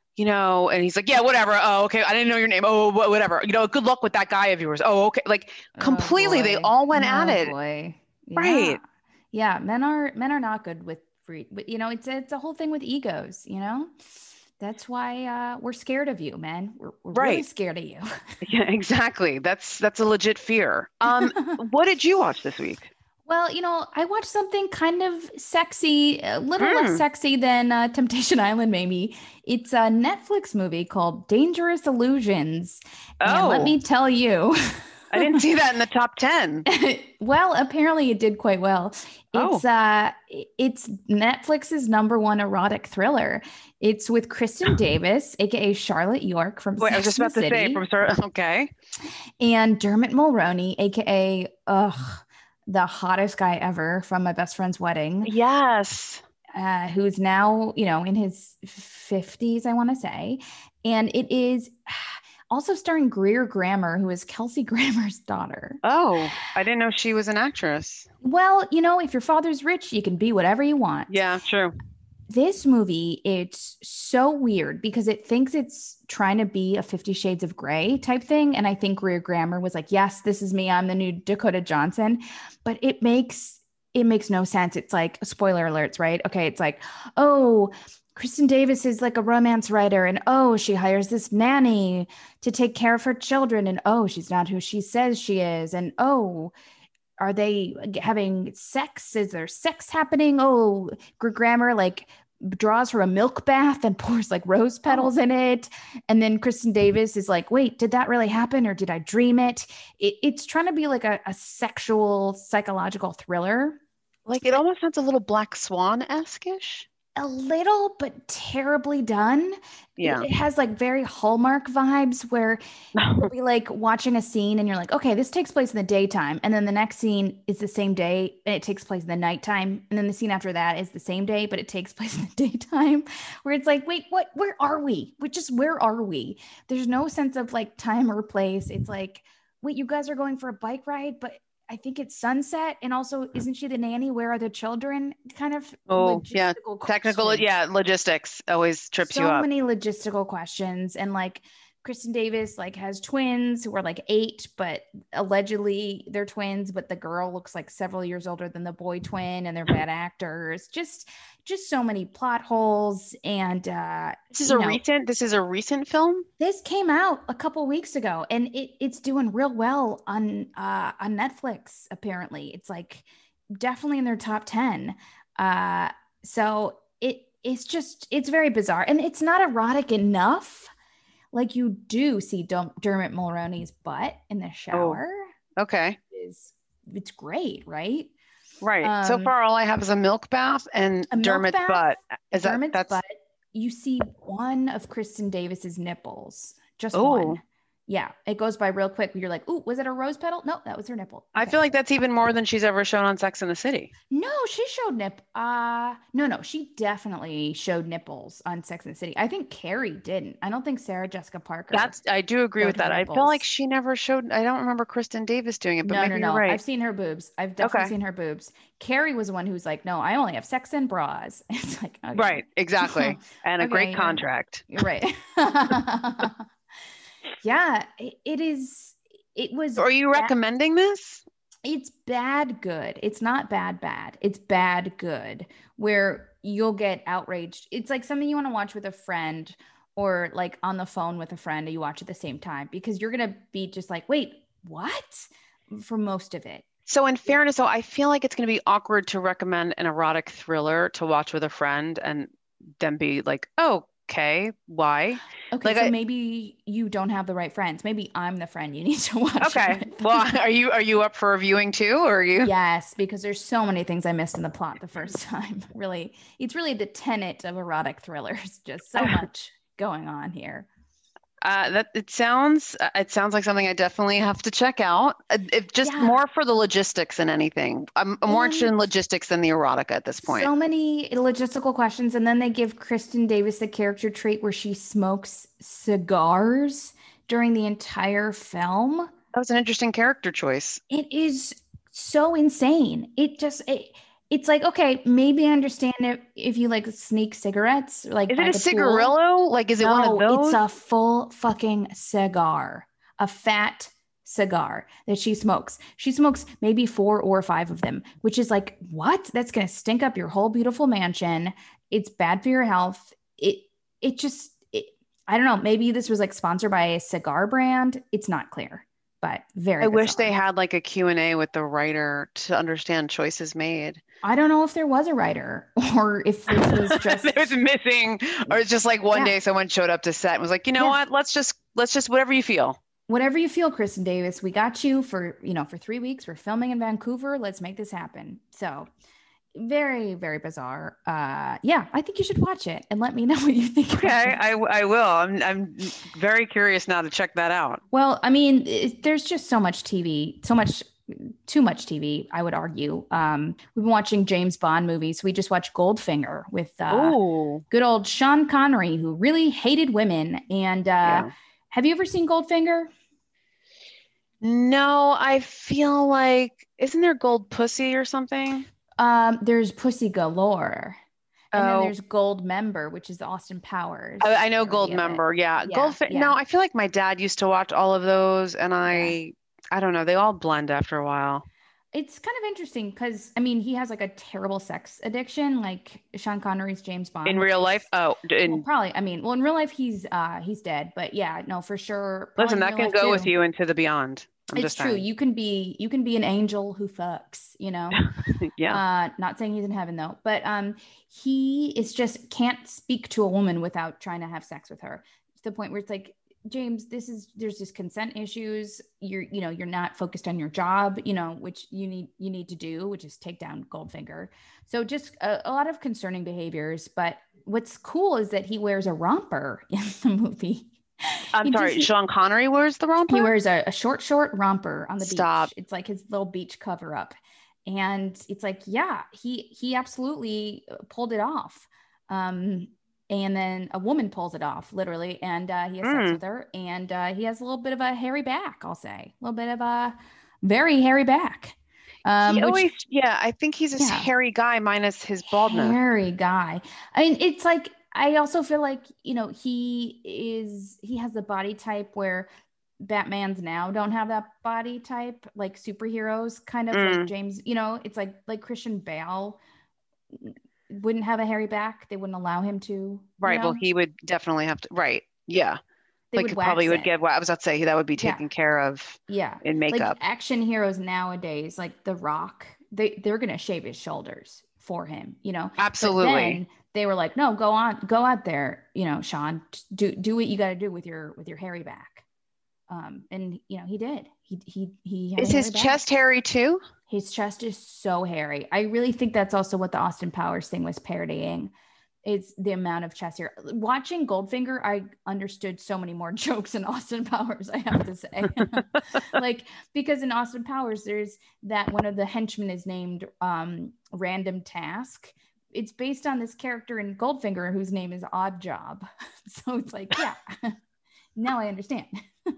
and he's like, yeah, whatever. Oh, okay. I didn't know your name. Oh, whatever. Good luck with that guy of yours. Oh, okay. Like completely, they all went at it. Boy. Yeah. Right. Yeah. Men are not good with free, but it's a whole thing with egos, That's why we're scared of you, man. We're really scared of you. Yeah, exactly. That's a legit fear. What did you watch this week? Well, I watched something kind of sexy, a little less sexy than Temptation Island, maybe. It's a Netflix movie called Dangerous Illusions. And let me tell you, I didn't see that in the top 10. Well, apparently it did quite well. It's Netflix's #1 erotic thriller. It's with Kristen Davis, aka Charlotte York from Wait, I was just about to say okay. And Dermot Mulroney, aka the hottest guy ever from My Best Friend's Wedding. Yes. Who's now, in his 50s, I want to say. And it is also starring Greer Grammer, who is Kelsey Grammer's daughter. Oh, I didn't know she was an actress. Well, if your father's rich, you can be whatever you want. Yeah, true. This movie, it's so weird because it thinks it's trying to be a 50 Shades of Grey type thing. And I think Greer Grammer was like, yes, this is me. I'm the new Dakota Johnson. But it makes no sense. It's like, spoiler alerts, right? Okay, it's like, oh, Kristen Davis is like a romance writer, and she hires this nanny to take care of her children, and she's not who she says she is, and are they having sex? Is there sex happening? Grammer like draws her a milk bath and pours like rose petals in it, and then Kristen Davis is like, wait, did that really happen, or did I dream it? It's trying to be like a sexual psychological thriller. Like it almost sounds a little Black Swan-esque-ish. A little, but terribly done. Yeah. It has like very Hallmark vibes where you'll be like watching a scene and you're like, okay, this takes place in the daytime. And then the next scene is the same day and it takes place in the nighttime. And then the scene after that is the same day, but it takes place in the daytime, where it's like, wait, what, where are we? Where are we? There's no sense of like time or place. It's like, wait, you guys are going for a bike ride, but I think it's sunset. And also, isn't she the nanny? Where are the children? Kind of. Yeah. Technical. Questions. Yeah. Logistics always trips you up. So many logistical questions. And like Kristen Davis like has twins who are like 8, but allegedly they're twins, but the girl looks like several years older than the boy twin, and they're bad actors. Just so many plot holes. And this is a recent film. This came out a couple weeks ago, and it's doing real well on Netflix. Apparently, it's like definitely in their top 10. So it's very bizarre, and it's not erotic enough. Like you do see Dermot Mulroney's butt in the shower. Oh, okay. It's great, right? Right. So far, all I have is a milk bath and Dermot's butt. Dermot's butt. You see one of Kristen Davis's nipples. Just one. Yeah. It goes by real quick. You're like, ooh, was it a rose petal? No, that was her nipple. Okay. I feel like that's even more than she's ever shown on Sex and the City. No, she showed No, she definitely showed nipples on Sex and the City. I think Carrie didn't. I don't think Sarah Jessica Parker. I do agree with that. Nipples. I feel like she never showed. I don't remember Kristen Davis doing it, but maybe you're right. I've seen her boobs. I've definitely seen her boobs. Carrie was the one who's like, no, I only have sex and bras. It's like, okay. Right, exactly, and a great contract. You're right. Yeah, it is. It was. So are you recommending this? It's bad good. It's not bad. It's bad good, where you'll get outraged. It's like something you want to watch with a friend, or like on the phone with a friend, and you watch at the same time, because you're going to be just like, wait, what? For most of it. So in fairness, though, I feel like it's going to be awkward to recommend an erotic thriller to watch with a friend and then be like, oh, okay, why? Okay, like so maybe you don't have the right friends. Maybe I'm the friend you need to watch. Okay. Well, are you up for reviewing too, or are you? Yes, because there's so many things I missed in the plot the first time. Really, it's really the tenet of erotic thrillers. Just so much going on here. It sounds like something I definitely have to check out. More for the logistics than anything. I'm more interested in logistics than the erotica at this point. So many logistical questions, and then they give Kristen Davis the character trait where she smokes cigars during the entire film. That was an interesting character choice. It is so insane. It's like, okay, maybe I understand it if you like sneak cigarettes. Like, is it a cigarillo? Like, is it one of those? It's a full fucking cigar, a fat cigar that she smokes. She smokes maybe 4 or 5 of them, which is like, what? That's going to stink up your whole beautiful mansion. It's bad for your health. I don't know. Maybe this was like sponsored by a cigar brand. It's not clear, but very I wish they had like a Q&A with the writer to understand choices made. I don't know if there was a writer or if this was just it was missing, or it's just like one day someone showed up to set and was like, you know what, let's just whatever you feel. whatever you feel, Kristen Davis, we got you for 3 weeks. We're filming in Vancouver. Let's make this happen. So very, very bizarre. Yeah, I think you should watch it and let me know what you think. Okay, I will. I'm very curious now to check that out. Well, I mean, there's just so much TV, too much TV, I would argue. We've been watching James Bond movies. We just watched Goldfinger with good old Sean Connery, who really hated women. And have you ever seen Goldfinger? No, I feel like, isn't there Gold Pussy or something? There's Pussy Galore. And then there's Gold Member, which is Austin Powers. I know Gold Member. Yeah. No, I feel like my dad used to watch all of those, and I don't know. They all blend after a while. It's kind of interesting because, I mean, he has like a terrible sex addiction, like Sean Connery's James Bond. In real life? Probably. I mean, well, in real life, he's dead. But yeah, no, for sure. Listen, that can go with you into the beyond. It's true. You can be an angel who fucks, you know? Yeah. Not saying he's in heaven though, but he is just can't speak to a woman without trying to have sex with her, to the point where it's like, James, there's just consent issues. You're not focused on your job, which you need to do, which is take down Goldfinger. So just a lot of concerning behaviors. But what's cool is that he wears a romper in the movie. I'm sorry, Sean Connery wears the romper? He wears a short romper on the beach. It's like his little beach cover up. And it's like, yeah, he absolutely pulled it off. And then a woman pulls it off, literally, and he has sex with her, and he has a little bit of a hairy back, I'll say. A little bit of a very hairy back. I think he's a hairy guy minus his baldness. Hairy guy. I mean, it's like, I also feel like, he has the body type where Batman's now don't have that body type, like superheroes, kind of like James, it's like Christian Bale wouldn't have a hairy back. They wouldn't allow him to. Right. Well, he would definitely have to. Right. Yeah. They would get. I was about to say that would be taken care of. Yeah. In makeup. Like action heroes nowadays, like The Rock, they're gonna shave his shoulders for him. Absolutely. But then they were like, no, go out there, Sean, do what you got to do with your hairy back. And he did. He is his chest hairy too? His chest is so hairy. I really think that's also what the Austin Powers thing was parodying. It's the amount of chest hair. Watching Goldfinger, I understood so many more jokes in Austin Powers, I have to say. Because in Austin Powers, there's that one of the henchmen is named Random Task. It's based on this character in Goldfinger whose name is Odd Job. So it's like, yeah, now I understand.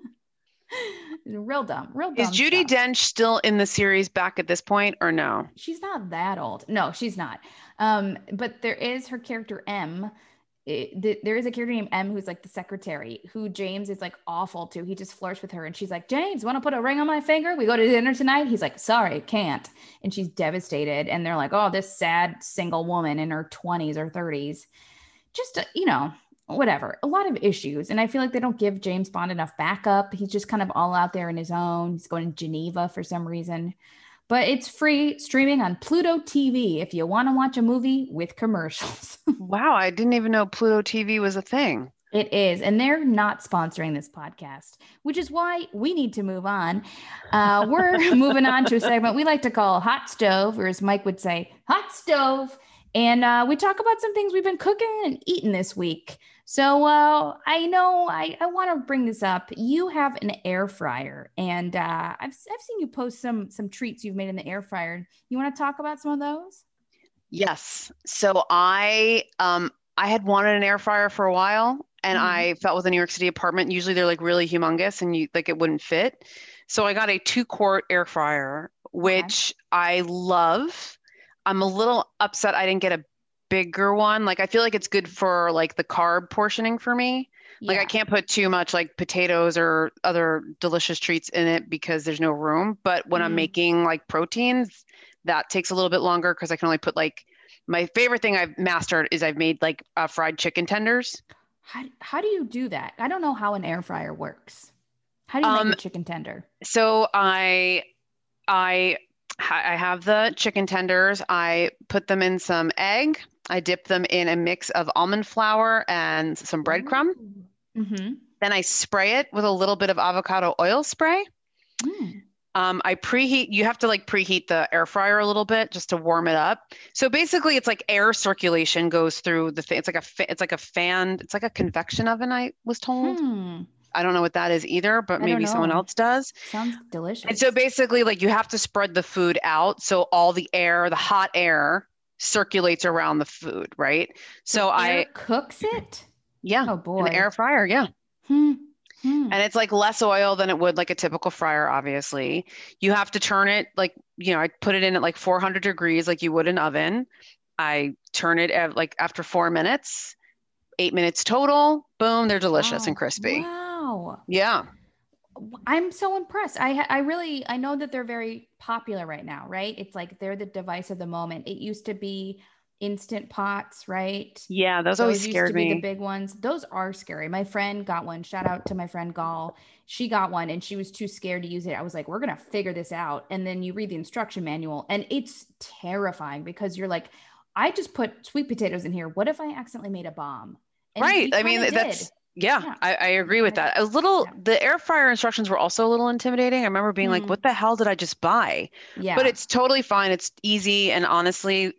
Real dumb. Is Judi Dench still in the series back at this point or no? She's not that old. No, she's not. But there is her character M. There is a character named M who's like the secretary, who James is like awful to. He just flirts with her and she's like, James, want to put a ring on my finger? We go to dinner tonight? He's like, sorry, can't. And she's devastated. And they're like, oh, this sad single woman in her 20s or 30s. Just, whatever, a lot of issues. And I feel like they don't give James Bond enough backup. He's just kind of all out there on his own. He's going to Geneva for some reason. But it's free streaming on Pluto TV if you want to watch a movie with commercials. Wow, I didn't even know Pluto TV was a thing. It is. And they're not sponsoring this podcast, which is why we need to move on. We're moving on to a segment we like to call Hot Stove, or as Mike would say, Hot Stove. And we talk about some things we've been cooking and eating this week. So I know I want to bring this up. You have an air fryer, and I've seen you post some treats you've made in the air fryer. You want to talk about some of those? Yes. So I had wanted an air fryer for a while, and I felt with a New York City apartment, usually they're like really humongous and it wouldn't fit. So I got a 2-quart air fryer, which I love. I'm a little upset I didn't get a bigger one. Like, I feel like it's good for like the carb portioning for me. Yeah. Like, I can't put too much like potatoes or other delicious treats in it because there's no room. But when I'm making like proteins, that takes a little bit longer because I can only put like, my favorite thing I've mastered is I've made like fried chicken tenders. How do you do that? I don't know how an air fryer works. How do you make a chicken tender? So I have the chicken tenders. I put them in some egg. I dip them in a mix of almond flour and some breadcrumb. Then I spray it with a little bit of avocado oil spray. Mm. I preheat. You have to like preheat the air fryer a little bit just to warm it up. So basically, it's like air circulation goes through the thing. It's like a fan. It's like a convection oven, I was told. I don't know what that is either, but maybe someone else does. Sounds delicious. And so basically, like you have to spread the food out so all the air, the hot air, circulates around the food, right? So air cooks it. Yeah. Oh boy. An air fryer. Yeah. And it's like less oil than it would like a typical fryer, obviously. You have to turn it like, I put it in at like 400 degrees like you would an oven. I turn it at like after 4 minutes, 8 minutes total. Boom, they're delicious and crispy. Wow. Yeah. I'm so impressed. I know that they're very popular right now, right? It's like they're the device of the moment. It used to be Instant Pots, right? Yeah, those always scared me. Used to be the big ones. Those are scary. My friend got one. Shout out to my friend Gall. She got one and she was too scared to use it. I was like, we're going to figure this out. And then you read the instruction manual and it's terrifying because you're like, I just put sweet potatoes in here. What if I accidentally made a bomb? And right. I mean, that's, I agree with that. The air fryer instructions were also a little intimidating. I remember being like, what the hell did I just buy? Yeah. But it's totally fine. It's easy. And honestly,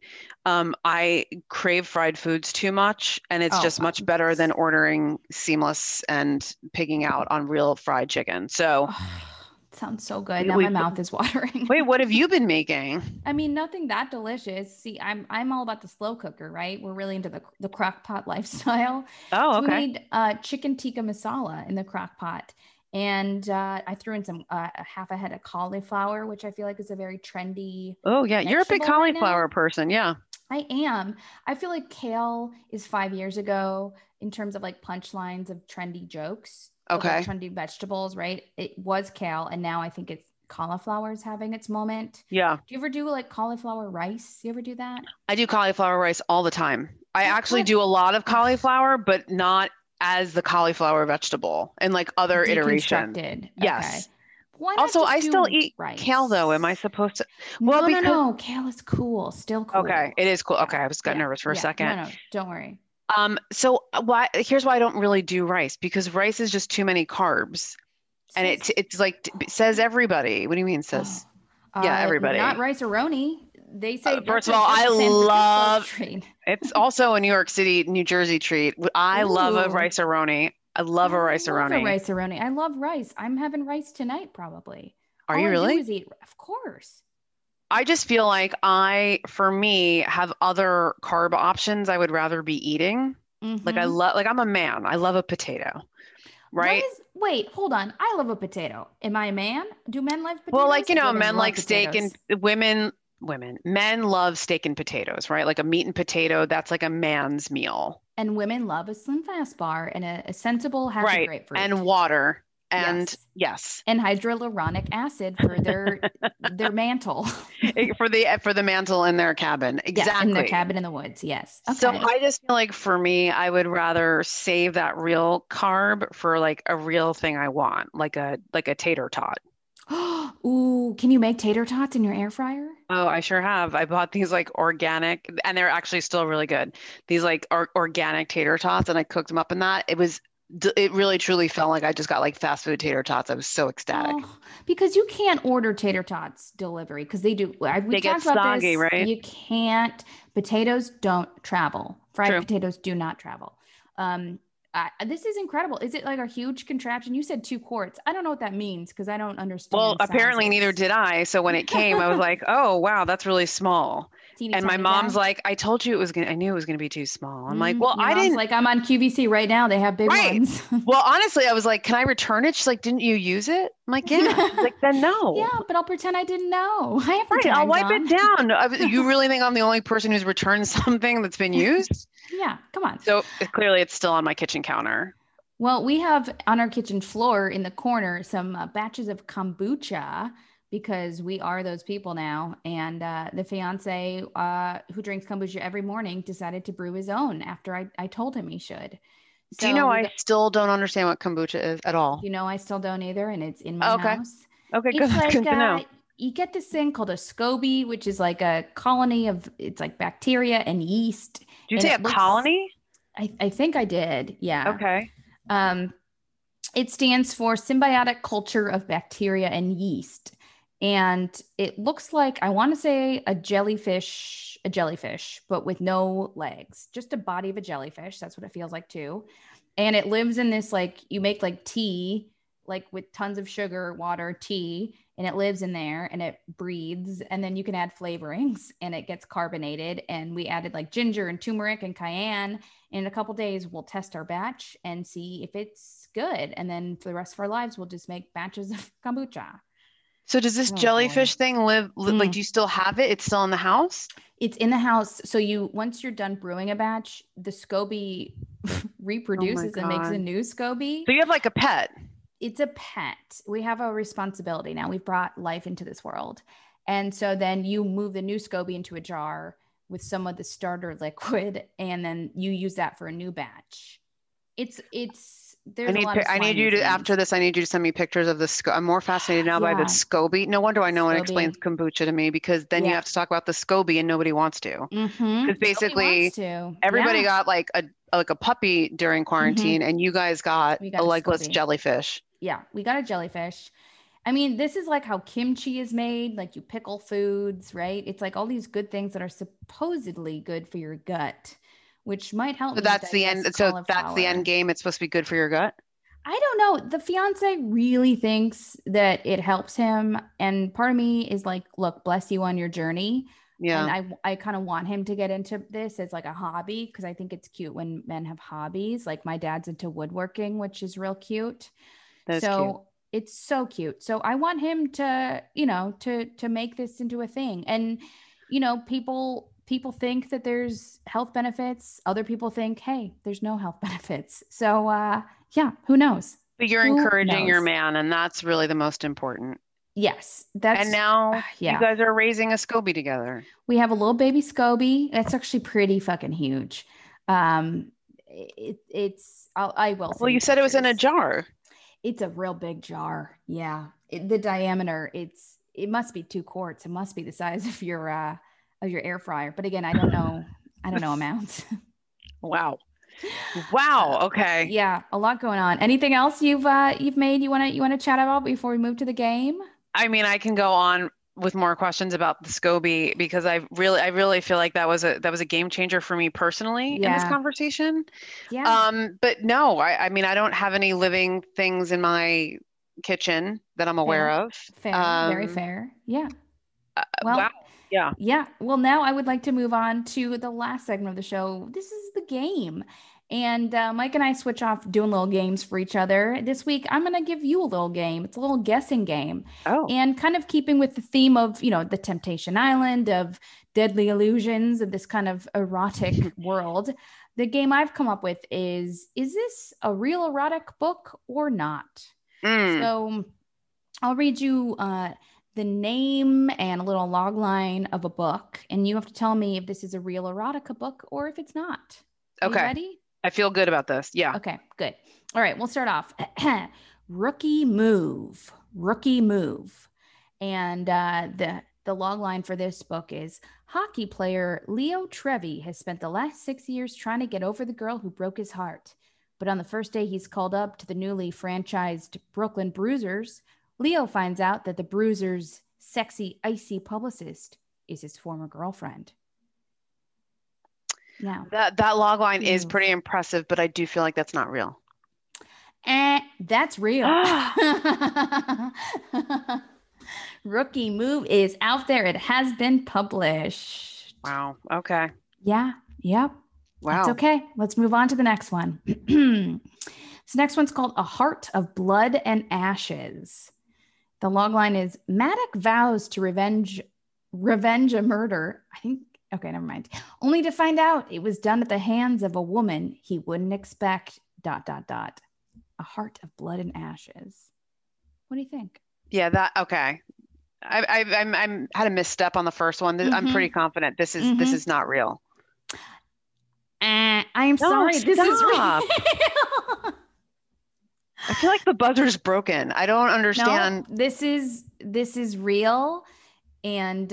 I crave fried foods too much, and it's just much better than ordering Seamless and pigging out on real fried chicken. So sounds so good. Now my mouth is watering. Wait, what have you been making? I mean, nothing that delicious. See, I'm all about the slow cooker, right? We're really into the crock pot lifestyle. Oh, okay. So we made chicken tikka masala in the crock pot. And I threw in some half a head of cauliflower, which I feel like is a very trendy. Oh, yeah. You're a big cauliflower person. Yeah. I am. I feel like kale is 5 years ago in terms of like punchlines of trendy jokes. Okay. Like trendy vegetables, right? It was kale. And now I think it's cauliflower is having its moment. Yeah. Do you ever do like cauliflower rice? You ever do that? I do cauliflower rice all the time. I actually do a lot of cauliflower, but not as the cauliflower vegetable and like other iterations. Yes. Okay. Also, I still eat rice? Kale though. Am I supposed to? Well, no. Kale is cool. Still cool. Okay. It is cool. Okay. I got nervous for a second. No, don't worry. So here's why I don't really do rice, because rice is just too many carbs. And it's like, it says everybody. What do you mean says? Everybody. Not rice-a-roni. They say first of all, I love it's also a New York City, New Jersey treat. I love a rice-a-roni. I love a rice-a-roni. I love rice. I'm having rice tonight, probably. Are you really? I do is eat, of course. I just feel like for me, have other carb options I would rather be eating. Mm-hmm. Like I'm a man. I love a potato. Right? Wait, hold on. I love a potato. Am I a man? Do men like potatoes? Well, like, men like steak and men love steak and potatoes, right? Like a meat and potato, that's like a man's meal. And women love a Slim Fast bar and a sensible happy grapefruit. And water. And yes. And hyaluronic acid for their mantle. for the mantle in their cabin. Exactly. Yeah, in their cabin in the woods. Yes. Okay. So I just feel like for me, I would rather save that real carb for like a real thing I want, like a tater tot. Ooh, can you make tater tots in your air fryer? Oh, I sure have. I bought these like organic, and they're actually still really good. These like organic tater tots, and I cooked them up in that. It really truly felt like I just got like fast food tater tots. I was so ecstatic. Because you can't order tater tots delivery because they do. They get soggy, right? You can't. Potatoes don't travel. Fried potatoes do not travel. This is incredible. Is it like a huge contraption? You said 2 quarts. I don't know what that means because I don't understand. Well, apparently neither did I. So when it came, I was like, oh, wow, that's really small. And my mom's like, I told you I knew it was going to be too small. I'm like, well, I didn't. Like, I'm on QVC right now. They have big ones. Well, honestly, I was like, can I return it? She's like, didn't you use it? I'm like, yeah. She's like, then no. Yeah, but I'll pretend I didn't know. I have I'll wipe it down. You really think I'm the only person who's returned something that's been used? Yeah, come on. So clearly it's still on my kitchen counter. Well, we have on our kitchen floor in the corner some batches of kombucha because we are those people now. And the fiance who drinks kombucha every morning decided to brew his own after I told him he should. So, do you know I still don't understand what kombucha is at all? You know, I still don't either. And it's in my house. Okay, good. Like, good to know. You get this thing called a SCOBY, which is like a colony of, it's like bacteria and yeast. Did you say a colony? I think I did. Yeah. Okay. It stands for Symbiotic Culture of Bacteria and Yeast. And it looks like, I want to say a jellyfish, but with no legs, just a body of a jellyfish. That's what it feels like too. And it lives in this, like, you make like tea, like with tons of sugar, water, tea, and it lives in there and it breathes. And then you can add flavorings and it gets carbonated. And we added like ginger and turmeric and cayenne. In a couple days, we'll test our batch and see if it's good. And then for the rest of our lives, we'll just make batches of kombucha. So does this jellyfish thing live like, do you still have it? It's still in the house? It's in the house. So once you're done brewing a batch, the SCOBY reproduces and makes a new SCOBY. So you have like a pet. It's a pet. We have a responsibility now. We've brought life into this world. And so then you move the new SCOBY into a jar with some of the starter liquid, and then you use that for a new batch. There's I need you to, after this, I need you to send me pictures of the I'm more fascinated now by the SCOBY. No wonder no one explains kombucha to me, because then you have to talk about the SCOBY and nobody wants to. Because basically everybody got like a puppy during quarantine, and you guys got a legless jellyfish. Yeah, we got a jellyfish. I mean, this is like how kimchi is made, like you pickle foods, right? It's like all these good things that are supposedly good for your gut, which might help. So that's the end. So that's the end game. It's supposed to be good for your gut. I don't know. The fiance really thinks that it helps him. And part of me is like, look, bless you on your journey. Yeah. And I kind of want him to get into this as like a hobby, because I think it's cute when men have hobbies. Like my dad's into woodworking, which is real cute. That's cute. It's so cute. So I want him to, to make this into a thing. And, people think that there's health benefits. Other people think, hey, there's no health benefits. So who knows? But you're encouraging your man, and that's really the most important. Yes. And now you guys are raising a SCOBY together. We have a little baby SCOBY. It's actually pretty fucking huge. I will. Well, you said it was in a jar. It's a real big jar. Yeah. The diameter, it must be 2 quarts. It must be the size of your air fryer. But again, I don't know amounts. Wow. Okay. Yeah. A lot going on. Anything else you've made you want to chat about before we move to the game? I mean, I can go on with more questions about the SCOBY, because I really feel like that was a game changer for me personally in this conversation. Yeah. But no, I mean, I don't have any living things in my kitchen that I'm aware of. Fair. Very fair. Yeah. Wow. Yeah. Yeah. Well, now I would like to move on to the last segment of the show. This is the game. And Mike and I switch off doing little games for each other. This week, I'm going to give you a little game. It's a little guessing game. Oh. And kind of keeping with the theme of, the Temptation Island, of deadly illusions, of this kind of erotic world. The game I've come up with is this a real erotic book or not? So I'll read you the name and a little log line of a book, and you have to tell me if this is a real erotica book or if it's not. Okay. You ready? I feel good about this. Yeah. Okay, good. All right, we'll start off. Rookie move. And the log line for this book is: hockey player Leo Trevi has spent the last 6 years trying to get over the girl who broke his heart. But on the first day he's called up to the newly franchised Brooklyn Bruisers, Leo finds out that the Bruisers' sexy, icy publicist is his former girlfriend. Now, that log line is pretty impressive, but I do feel like that's not real. That's real. Rookie Move is out there. It has been published. Wow. Okay. Yeah. Yep. Wow. That's okay. Let's move on to the next one. This next one's called A Heart of Blood and Ashes. The log line is: Maddox vows to revenge a murder. I think. Okay, never mind. Only to find out it was done at the hands of a woman he wouldn't expect. ... A Heart of Blood and Ashes. What do you think? Yeah, okay. I'm had a misstep on the first one. I'm pretty confident this is not real. I am sorry. This is real. I feel like the buzzer's broken. I don't understand. No, this is real, and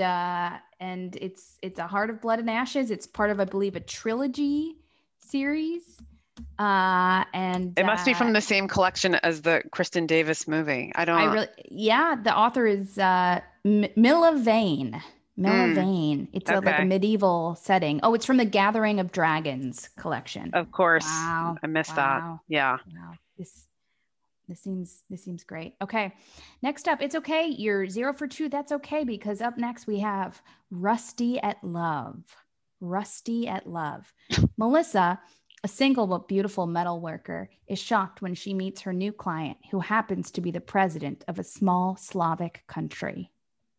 it's A Heart of Blood and Ashes. It's part of, I believe, a trilogy series. And it must be from the same collection as the Kristen Davis movie. The author is Milla Vane. Milla Vane. It's like a medieval setting. Oh, it's from the Gathering of Dragons collection. Of course. Wow. I missed that. Yeah. Wow. This seems great. Okay. Next up, it's okay. You're 0 for 2. That's okay, because up next we have Rusty at Love. Rusty at Love. Melissa, a single but beautiful metal worker, is shocked when she meets her new client, who happens to be the president of a small Slavic country.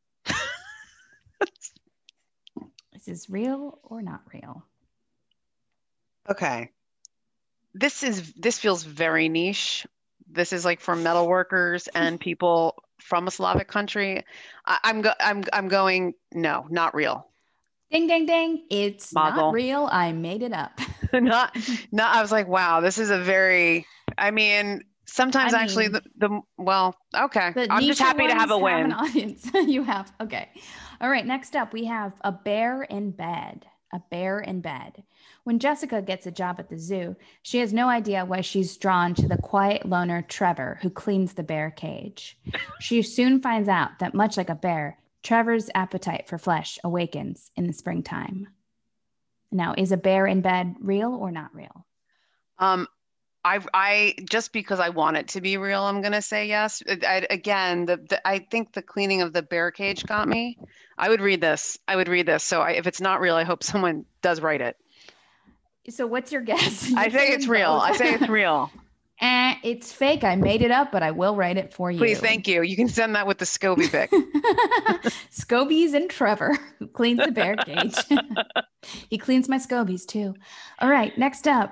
Is this real or not real? Okay. This feels very niche. This is like for metal workers and people from a Slavic country. I'm going, no, not real. Ding, ding, ding. It's Mazel. Not real. I made it up. not, I was like, wow, this is a very, sometimes actually well, okay. I'm just happy to have a win. An audience. You have. Okay. All right. Next up, we have a bear in bed. A bear in bed. When Jessica gets a job at the zoo, she has no idea why she's drawn to the quiet loner Trevor, who cleans the bear cage. She soon finds out that, much like a bear, Trevor's appetite for flesh awakens in the springtime. Now, is a bear in bed real or not real? I just because I want it to be real, I'm going to say yes. I think the cleaning of the bear cage got me. I would read this. So if it's not real, I hope someone does write it. So what's your guess? I say it's real. It's fake. I made it up, but I will write it for you. Please, thank you. You can send that with the Scobie pic. Scobies and Trevor, who cleans the bear cage. He cleans my Scobies too. All right, next up.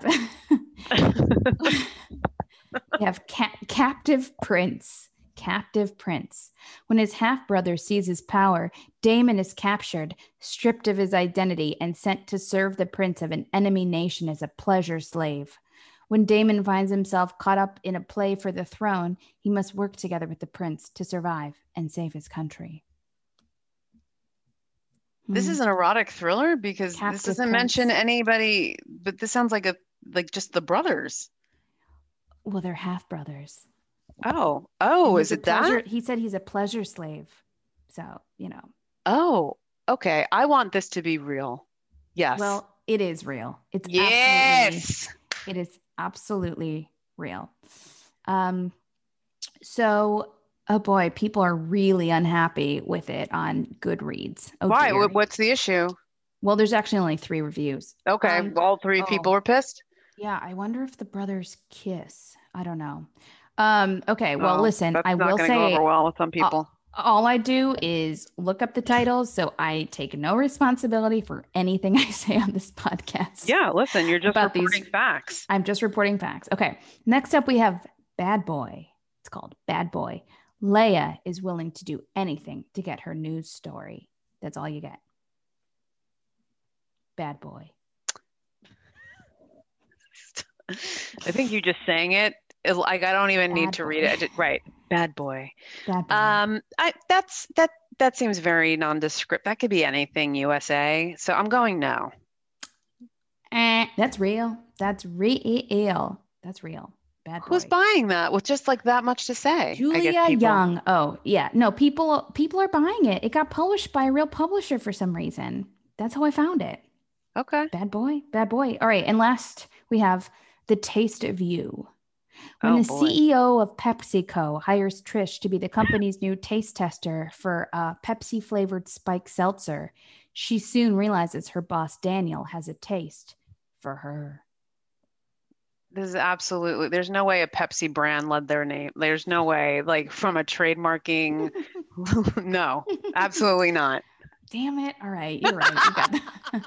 We have Captive Prince. Captive Prince. When his half-brother seizes power, Damon is captured, stripped of his identity, and sent to serve the prince of an enemy nation as a pleasure slave. When Damon finds himself caught up in a play for the throne, he must work together with the prince to survive and save his country. This is an erotic thriller because this doesn't mention anybody, but this sounds like just the brothers. Well, they're half brothers. Oh, is it that? He said he's a pleasure slave. So, Oh, okay. I want this to be real. Yes. Well, it is real. It is absolutely real. So, oh boy, people are really unhappy with it on Goodreads. Oh, why? Dear. What's the issue? Well, there's actually only 3 reviews. Okay. All 3 people were pissed? Yeah. I wonder if the brothers kiss. I don't know. Okay. Well, listen, that's I will say go over well with some people. All I do is look up the titles, so I take no responsibility for anything I say on this podcast. Yeah, listen, you're just reporting facts. I'm just reporting facts. Okay. Next up, we have Bad Boy. It's called Bad Boy. Leia is willing to do anything to get her news story. That's all you get. Bad Boy. I think you just saying it. Like I don't even need to read it. Right. Bad Boy. Bad Boy. That seems very nondescript. That could be anything USA. So I'm going no. That's real. That's real. That's real. Bad Boy. Who's buying that with just like that much to say? Julia Young. Oh, yeah. No, people are buying it. It got published by a real publisher for some reason. That's how I found it. Okay. Bad Boy. Bad Boy. All right. And last we have The Taste of You. When the CEO of PepsiCo hires Trish to be the company's new taste tester for a Pepsi-flavored spiked seltzer, she soon realizes her boss, Daniel, has a taste for her. This is absolutely, there's no way a Pepsi brand led their name. There's no way, like from a trademarking. No, absolutely not. Damn it. All right. You're right. You got that.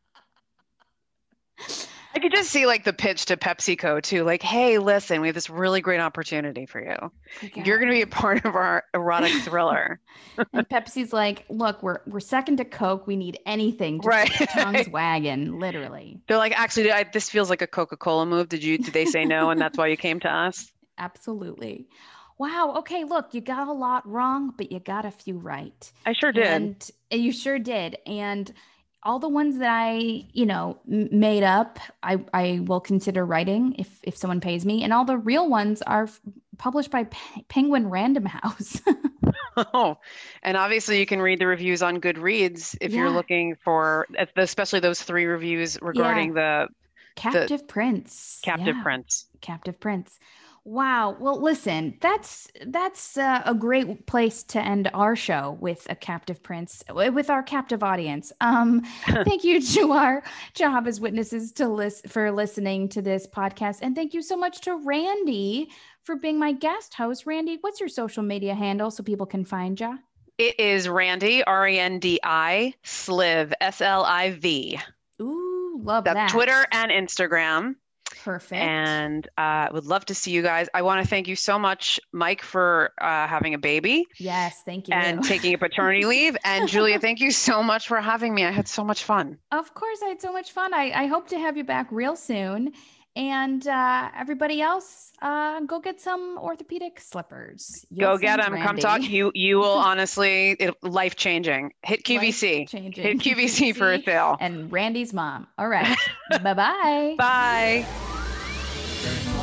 I could just see like the pitch to PepsiCo too. Like, hey, listen, we have this really great opportunity for you. You're going to be a part of our erotic thriller. And Pepsi's like, look, we're second to Coke. We need anything to keep the tongues wagging, literally. They're like, actually, this feels like a Coca-Cola move. Did they say no? And that's why you came to us? Absolutely. Wow. Okay. Look, you got a lot wrong, but you got a few right. I sure did. And you sure did. And all the ones that I, made up, I will consider writing if someone pays me. And all the real ones are published by Penguin Random House. Oh, and obviously you can read the reviews on Goodreads if you're looking for, especially those 3 reviews regarding the Captive Prince. Captive Prince. Captive Prince. Wow. Well, listen, that's a great place to end our show with a captive prince, with our captive audience. Thank you to our Jehovah's Witnesses for listening to this podcast, and thank you so much to Randy for being my guest host. Randy, what's your social media handle so people can find you? It is Randy, Rendi, Sliv, Sliv. Ooh, love that. That's Twitter and Instagram. Perfect. And would love to see you guys. I want to thank you so much, Mike, for having a baby. Yes, thank you. And taking a paternity leave. And Julia, thank you so much for having me. I had so much fun. Of course, I had so much fun. I hope to have you back real soon. And everybody else, go get some orthopedic slippers. Go get them. Randy. Come talk. You will honestly, life changing. Hit QVC. Hit QVC for a sale. And Randy's mom. All right. Bye-bye. Bye.